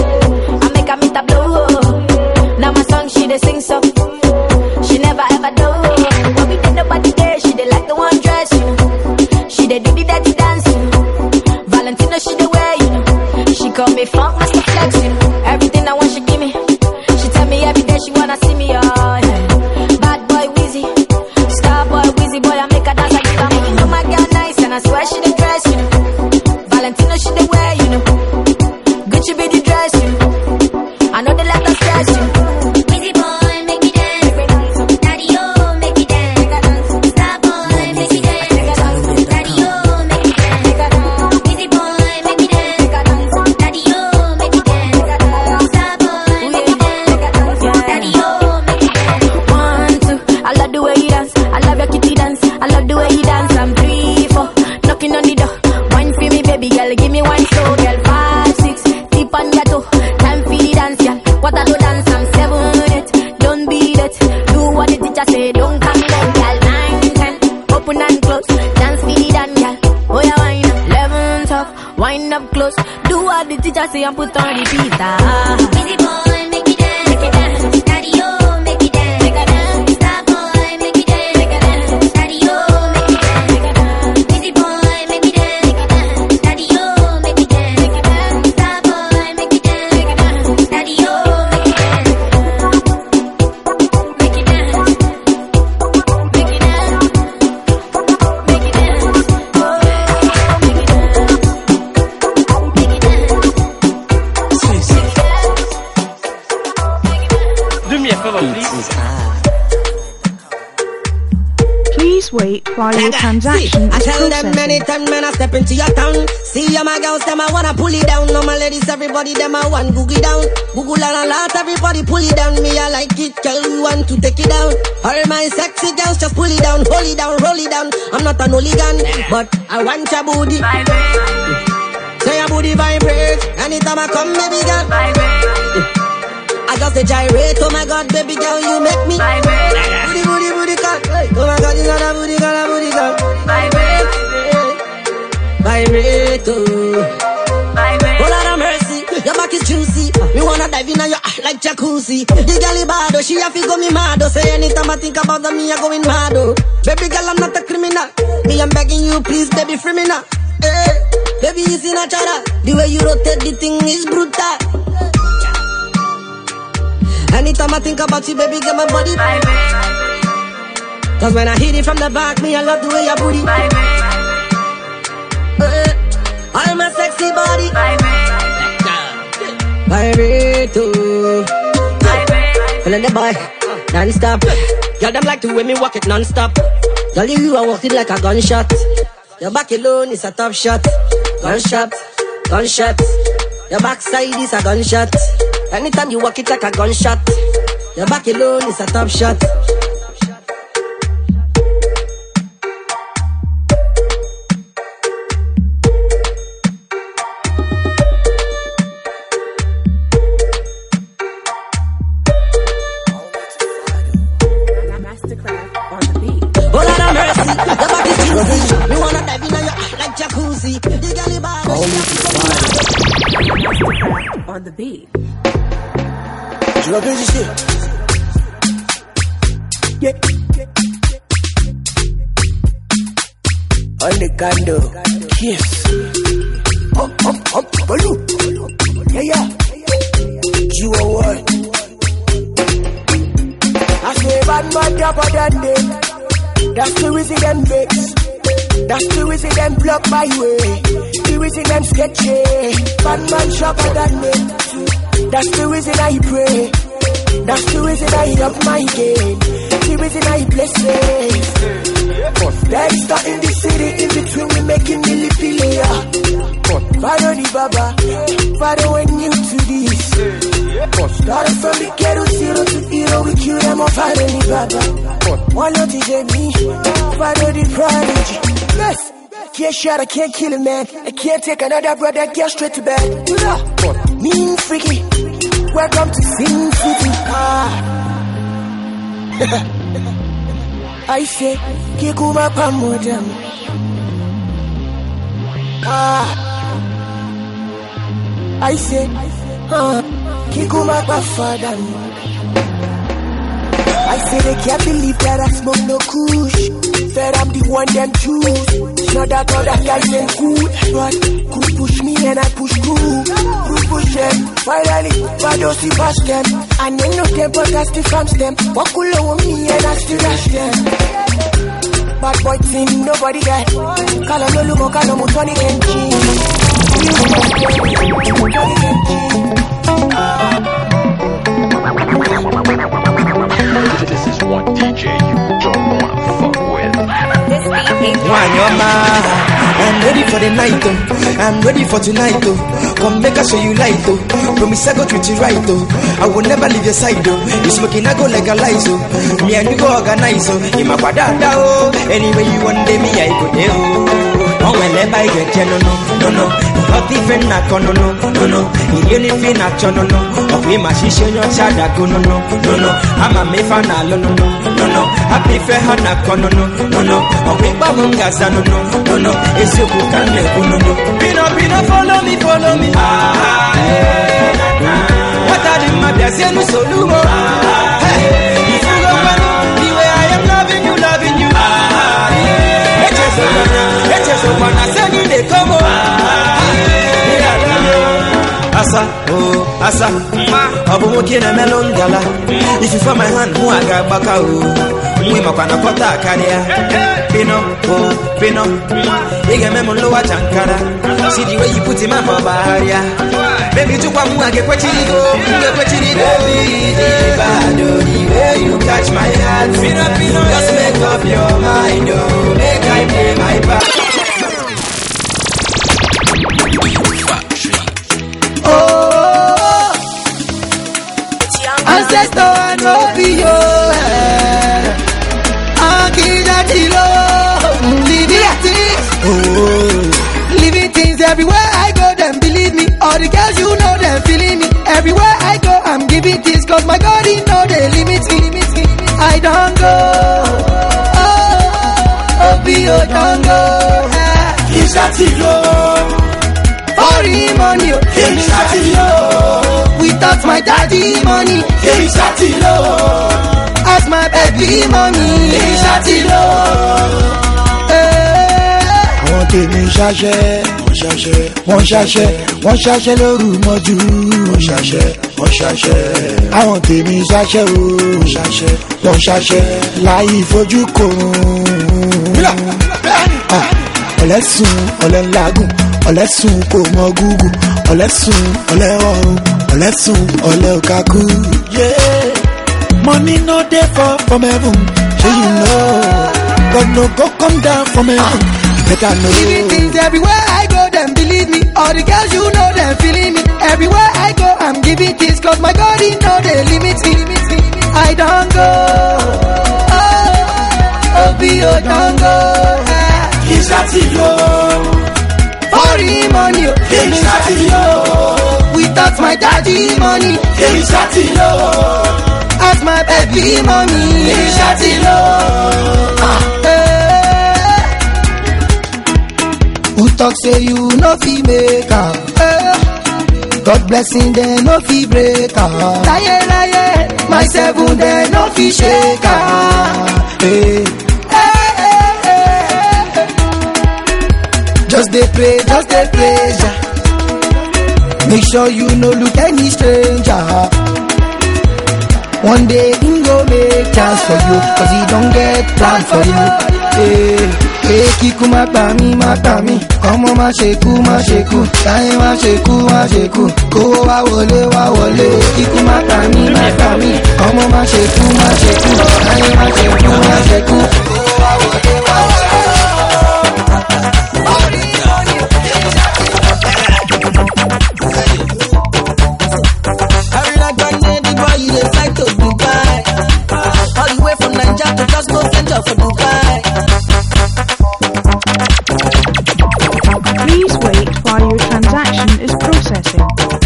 I make her meet a blow. Now my song she dey sing so. She never ever do. But we did nobody there. She dey like the one dress, you know. She dey do the dirty dance, you know. Valentino she dey wear, you know. She call me funk master flex, you know. Everything I want she give me. She tell me every day she wanna see me, oh yeah. Bad boy Weezy, star boy Weezy boy I make her dance like that. You know my girl nice and I swear she dey dress, you know. Valentino she dey wear, you know. Gucci be the dress, you know. I know they let us stress, you know. Weezy boy make me dance, Daddy yo make me dance, star boy make me dance, Daddy yo make me dance, Weezy boy make me dance, Daddy yo make me dance, star boy make me dance, Daddy yo make me dance. One two, I love the way you dance, I love your kitty dance, I love the way you dance. I'm three four, knocking on the door, wine for me baby girl, give me one slow girl. Five six, tip on your toe, time for the dance girl. What I do dance, I'm seven eight, don't beat it. Do what the teacher say, don't come late, girl. Nine ten, open and close, dance for the dance girl. Oh yeah, wine up, eleven twelve, wind up close. Do what the teacher say and put on the beat. Ah. Busy boy, make me dance, make me dance. Daddy yo, make me dance, make me dance. Star boy, make me dance, make me dance. Daddy yo, make me dance, make me dance. Busy boy, make me dance, make me dance. Daddy yo, make me dance, make me dance. Star boy, make me dance, make me dance. Daddy yo. Please wait while your transaction is I tell processing. them many times when I step into your town. See ya my girls, them I wanna pull it down. No my ladies, everybody, them I want Google down. Google and a lot, everybody pull it down. Me I like it, girl, you want to take it down. All my sexy girls, just pull it down, hold it down, roll it down. I'm not an hooligan, but I want your booty. Say your booty vibrate, anytime I come, baby girl. I just a gyrate, oh my god, baby girl, you make me booty, booty, booty, girl. Oh my god, you got a booty, girl, a booty, girl. Vibrate, vibrate, oh. Oh Lord of mercy, your back is juicy. Me wanna dive in on your eye like jacuzzi. The girl bad, oh, she a fi go me mad, oh. Say anytime I think about them, me a going mad, oh. Baby girl, I'm not a criminal. Me, I'm begging you, please, baby, free me now. Hey, baby, it's natural. The way you rotate the thing is brutal. Anytime I think about you, baby, get my body. Cause when I hit it from the back, me, I love the way your booty. Uh, I'm a sexy body. Vibrate, oh. Feeling the boy, non-stop. Girl, them like the way me walk it non-stop. Girl, you I walk it like a gunshot. Your back alone is a top shot. Gunshot, gunshot. Your backside is a gunshot. Anytime you walk it like a gunshot. Your back alone is a top shot. Oh Lord of mercy, your back is juicy. Me wanna dive in on your eye like jacuzzi. The girl is bad, On the beat. Je m'appelle ici. Yeah. On the candle. Kiss. Hop, hop, hop, baloo. Yeah, yeah. You are what? I say bad man double than them. That's the reason them vex. That's the reason them block my way. The reason them sketchy. Bad man sharper than me. That's the reason I pray. That's the reason I up my game. The reason I bless it. That is not in the city. In between we making millipilia. Father the Baba. Father when you to this. Started from the ghetto zero to hero. We kill them off. Father the Baba. One not to me. Father the prodigy. Yes. Can't shot, I can't kill a man. I can't take another brother, get straight to bed. Mean freaky. Welcome to Sin City. Ah. I say, Kikuma Pamudam. Ah. I say, ah, Kikuma Pafadam. I say they can't believe that I smoke no kush. Said I'm the one them choose. Not that other guys ain't good, but could push me and I push through. Could push them, finally, but those who pass them. And they know them, but I still from them. What could over me and I still rush them. Bad boy team, nobody got. Call on no look, call on Mutoni Kenji. This is one D J you don't wanna fuck with. Wanyama, I'm ready for the night, oh. I'm ready for tonight, oh. Come make us show you light, oh. Promise I go treat you right, oh. I will never leave your side, oh. You smoking, I go like a lies, oh. Me and you go organize, oh. In my padada, oh. Anyway you want me, I go there, oh. Oh, whenever I get you, no, no, no, no. Not even not no, no, no, no. Even if you're not, no, no. Okay, my sister, your child, go, no, no, no, no. I'm a me fan, no, no, no, no, no. Happy fair, no, no, no, no, no. Okay, Babum Gaza, no, no, no, no. It's you who can make, no, no. Pino, Pino, follow me, follow me. Ah, hey, what are the matters, you know, so lumo. Hey, if you go back, the way I am loving you, loving you. Ah, hey, it's just it's just one I send you, they come on. Asa, oh, Asa, Abu Mokina Melon Gala. If you find my hand, who I got back out. We Makana Kota Kadia. Pino, oh, Pino. Ega Memo Loa Chankara. See the way you put him up for Baharia. Baby, to come, I get what you go. Get what you need, baby. The way you catch my hand. Pino, Pino. Just make up your mind, oh. Make I play my part. Oh, ancestor and Opio, Akidadilo, living things, oh, living things everywhere I go, them believe me. All the girls you know, them feeling me. Everywhere I go, I'm giving things, cause my God, he know they limit me. I don't go, oh, Opio don't go, he's a tilo. Money, money, without my daddy money, as my baby money, wọ́n tèmi ṣaṣẹ́, wọ́n ṣaṣẹ́, wọ́n ṣaṣẹ́, wọ́n ṣaṣẹ́ lóru mọ́jú, wọ́n ṣaṣẹ́, wọ́n ṣaṣẹ́, àwọn tèmi ṣaṣẹ́ o, wọ́n ṣaṣẹ́, wọ́n ṣaṣẹ́, láì fojú kòrò. Ọ̀lẹ́sùn, ọ̀lẹ́lágùn. Ọ̀lẹ́sùn kò mọ gúgù, ọ̀lẹ́sùn ọ̀lẹ́ ọ̀run, ọ̀lẹ́sùn ọ̀lẹ́ òkàkú. Money no dey fall from heaven, shey you know. God no go come down from heaven, you better know. Living things everywhere I go, them believe me. All the girls you know, them feeling me. Everywhere I go, I'm giving things, cause my God, he know they limit me. I don't go, oh, Opio don't go. He's not the Money, money, without my daddy money, as my baby money, who talk say you no fi make am, God blessing them no fi break am, liar, liar, my seven them no fi shake am. Just dey pray, just dey pray, yeah. Make sure you no look any stranger. One day he go make chance for you, cause he don't get plan for you. Hey, hey, kiku matami, matami. Komo ma sheku, ma sheku. Kaye ma sheku, ma sheku. Ko wa wole, wa wole. Kiku matami, matami. Komo ma sheku, ma sheku. Kaye ma sheku, ma sheku. Ko wa wole, wa wole. Every night I need the boy, you dey fly to Dubai. All the way from Nigeria to just go center for Dubai. Please wait while your transaction is processing.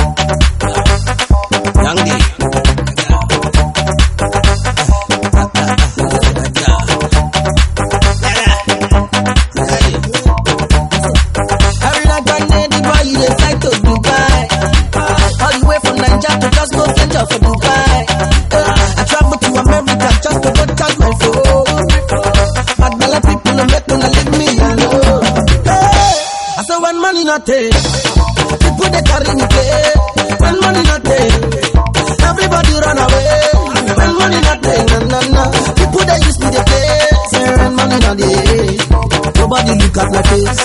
Every night I need the boy, you dey fly to Dubai. All the way from Nigeria to just go center for Dubai. I travel to America just to go charge my phone. Bad dollar people no make no leave me alone. Hey, I say when money not take, people they carry me pay. When money not take, everybody run away. When money not take, na na na, people they use me they play. Say when money not take, nobody look at my face.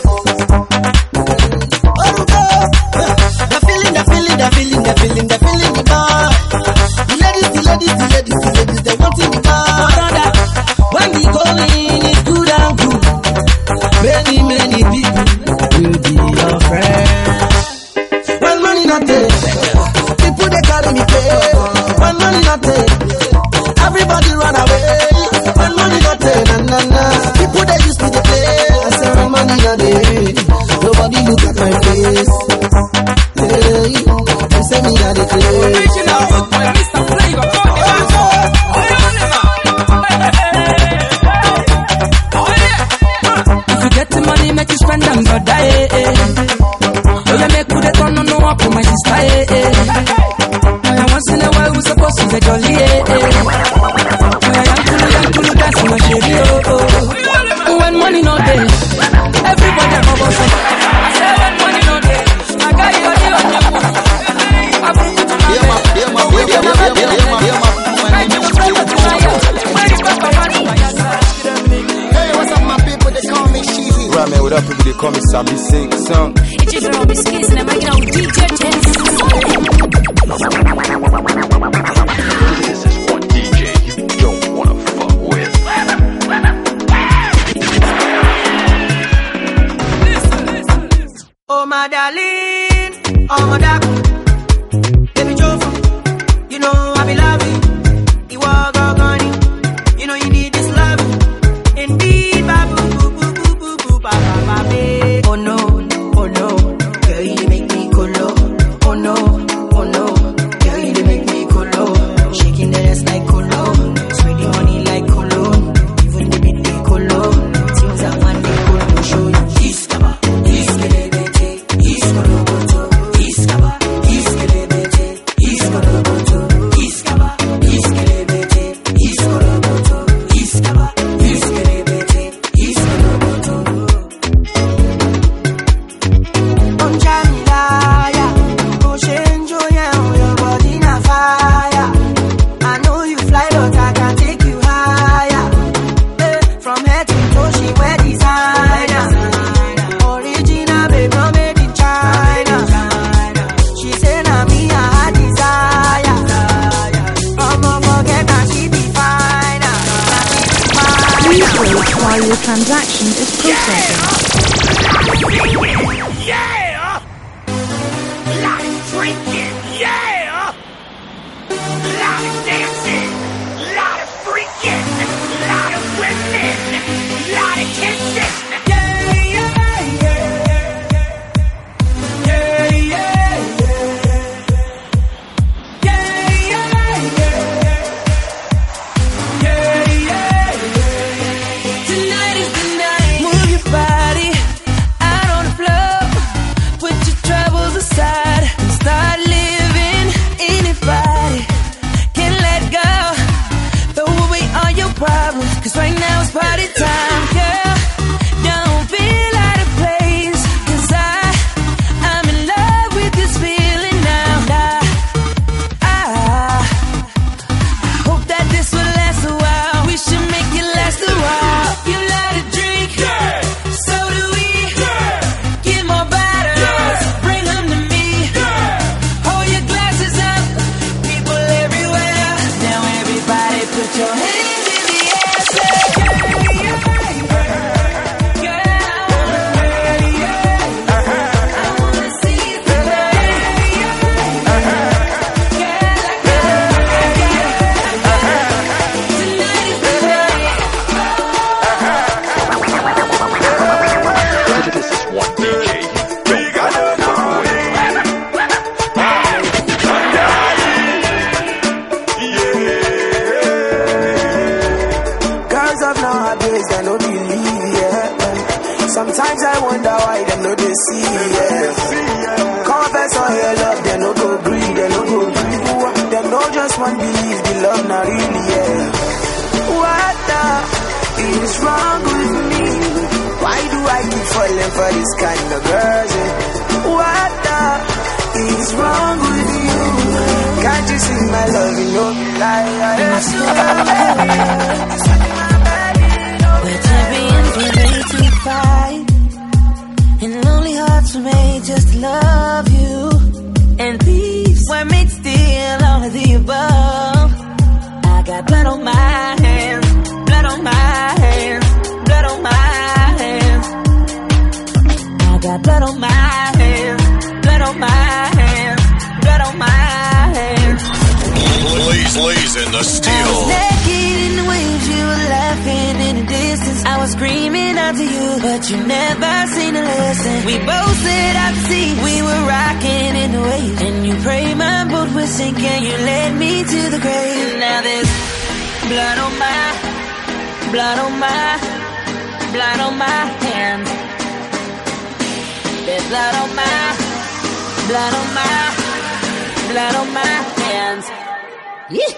The feeling, the feeling, the feeling, the feeling, the feeling, the bar. The ladies, the ladies, the ladies, the ladies, they want in the bar. When the going is good and good, many, many people will be your friend. When money not there, people they carry me pay. When money not there, everybody run away. When money not there, na na na, people they use me to play. I say when money not there, nobody look at my face. Hey, you say me a the crazy. If you get the money, make you spend them, but die. Oh, you make good turn on no up for my sister. Oh, once in a while, we supposed to be jolly. Oh, young kulu, young kulu, dance my shady. Oh, when money not there, everybody come on. I say when money not there, I got you on you. I bring you to my bed. Yeah, my, yeah, my, yeah, my, yeah, my, yeah, my. Hey, what's up, my people? They call me Sheezy. Right, man, what up, people? They call me Sabi Sing Song. It's your girl, Miss Kiss, and I'm hanging out with D J Tennis. This is one D J you don't wanna fuck with. Oh, my darling, oh, my darling, baby Joe, you know I be loving you. Are gone, you know you need this love. Indeed, babu, boo, boo, boo, boo, boo, ba, ba, ba, babe. Oh no, oh no, girl, you make me colo. Oh no, oh no, girl, you make me colo. Shaking the ass like colo, sweetie honey like colo. Even the beat they colo. Things I want they colo. Show you this kaba, this kelebete, this koloboto, this kaba, this kelebete, this koloboto, this kaba, this kelebete, this koloboto, this kaba, this kelebete, this koloboto. On Jamilaya, oh Shenjo, yeah, your body na fire. I know you fly, but I can take you higher. Eh, from head to toe, she wear designer. Original, babe, no made in China. She say na me I had desire. I'ma forget that she be fine. Please wait while your transaction is processing. Yeah! Lot of drinking, yeah! Lot of dancing, lot of freaking, lot of women, lot of kissing. Yeah, yeah, yeah. Yeah, yeah, yeah. Yeah, yeah, yeah. Yeah, yeah, yeah. Tonight is the night. Move your body out on the floor. Put your troubles aside and start living. Anybody can let go. your hands in the air, say sometimes I wonder why them no they see, yeah. Confess all your love, they no go greed, they no go greed. Them no just want believe the love not really, yeah. What the is wrong with me? Why do I keep falling for this kind of girls? Yeah? What the is wrong with you? Can't you see my love in your life? We're champions, we're made to fight. And lonely hearts were made just to love you. And thieves were made to steal all of the above. I got blood on my hands, blood on my hands, blood on my hands. I got blood on my hands, blood on my hands, blood on my hands. Blaze, blaze in the steel. I was naked in the waves, you were laughing in the distance. I was screaming out to you, but you never seemed to listen. We both said out to sea, we were rocking in the waves. And you prayed my boat was sinking, you led me to the grave. Now there's blood on my, blood on my, blood on my hands. There's blood on my, blood on my, blood on my hands. Yeah.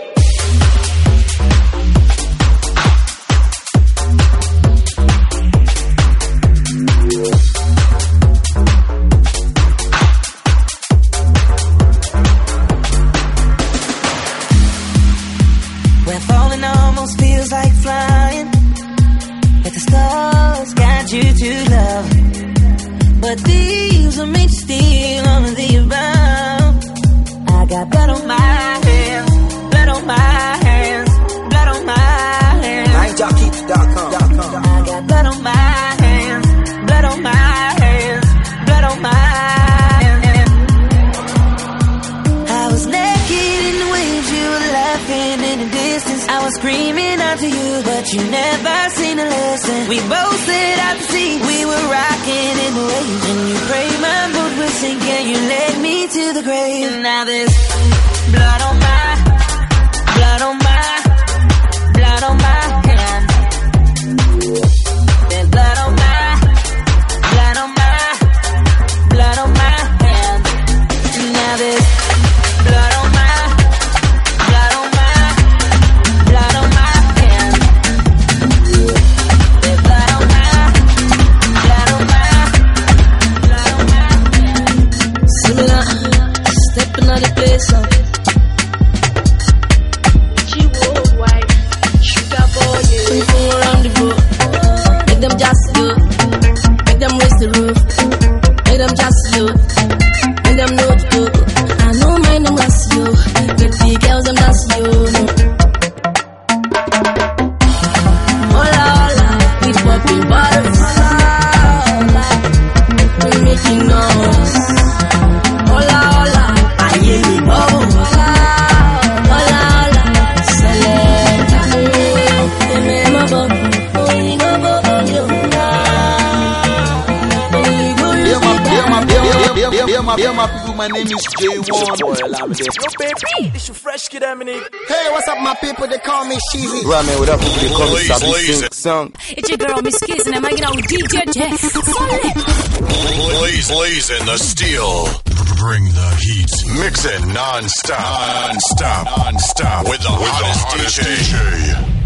Where falling almost feels like flying, but the stars got you to love. But these are made to steal all of the above. I got blood on my hands, blood on my hands, blood on my hands. nine jock keeps dot com. I got blood on my hands, blood on my hands, blood on my hands. I was naked in the waves, you were laughing in the distance. I was screaming out to you, but you never seemed to listen. We both said out to sea, we were rocking in the waves. And you prayed my boat was sinking, you led me to the grave. And now there's blood on my, blood on my, blood on my hands. There's blood on my, blood on my, blood on my hands. And now there's blood on my, blood on my, blood on my hands. There's blood on my, blood on my, blood on my hands. Similar, stepping on the place, huh? Them just do, make them raise the roof, make them just do, make them know to do. I know my name was you, with the girls them just you. Hola, hola, we popping bottles, hola, we making noise. Hola, hola, I hear me bubble, hola, hola, hola, select, give me my bubble, oh, you know bubble. Yeah, my, yeah, my people, my name is J one. Yo, baby, this your fresh kid, Dominic. Hey, what's up, my people? They call me Sheezy. Right, man, what up, people? They call me Sabi Sing Song. It's your girl, Miss Kiss, and I'm hanging out with D J J. Blaze, blaze in the steel. Bring the heat. Mix it non-stop. Non-stop. Non-stop. With the, with hottest, the hottest D J. D J.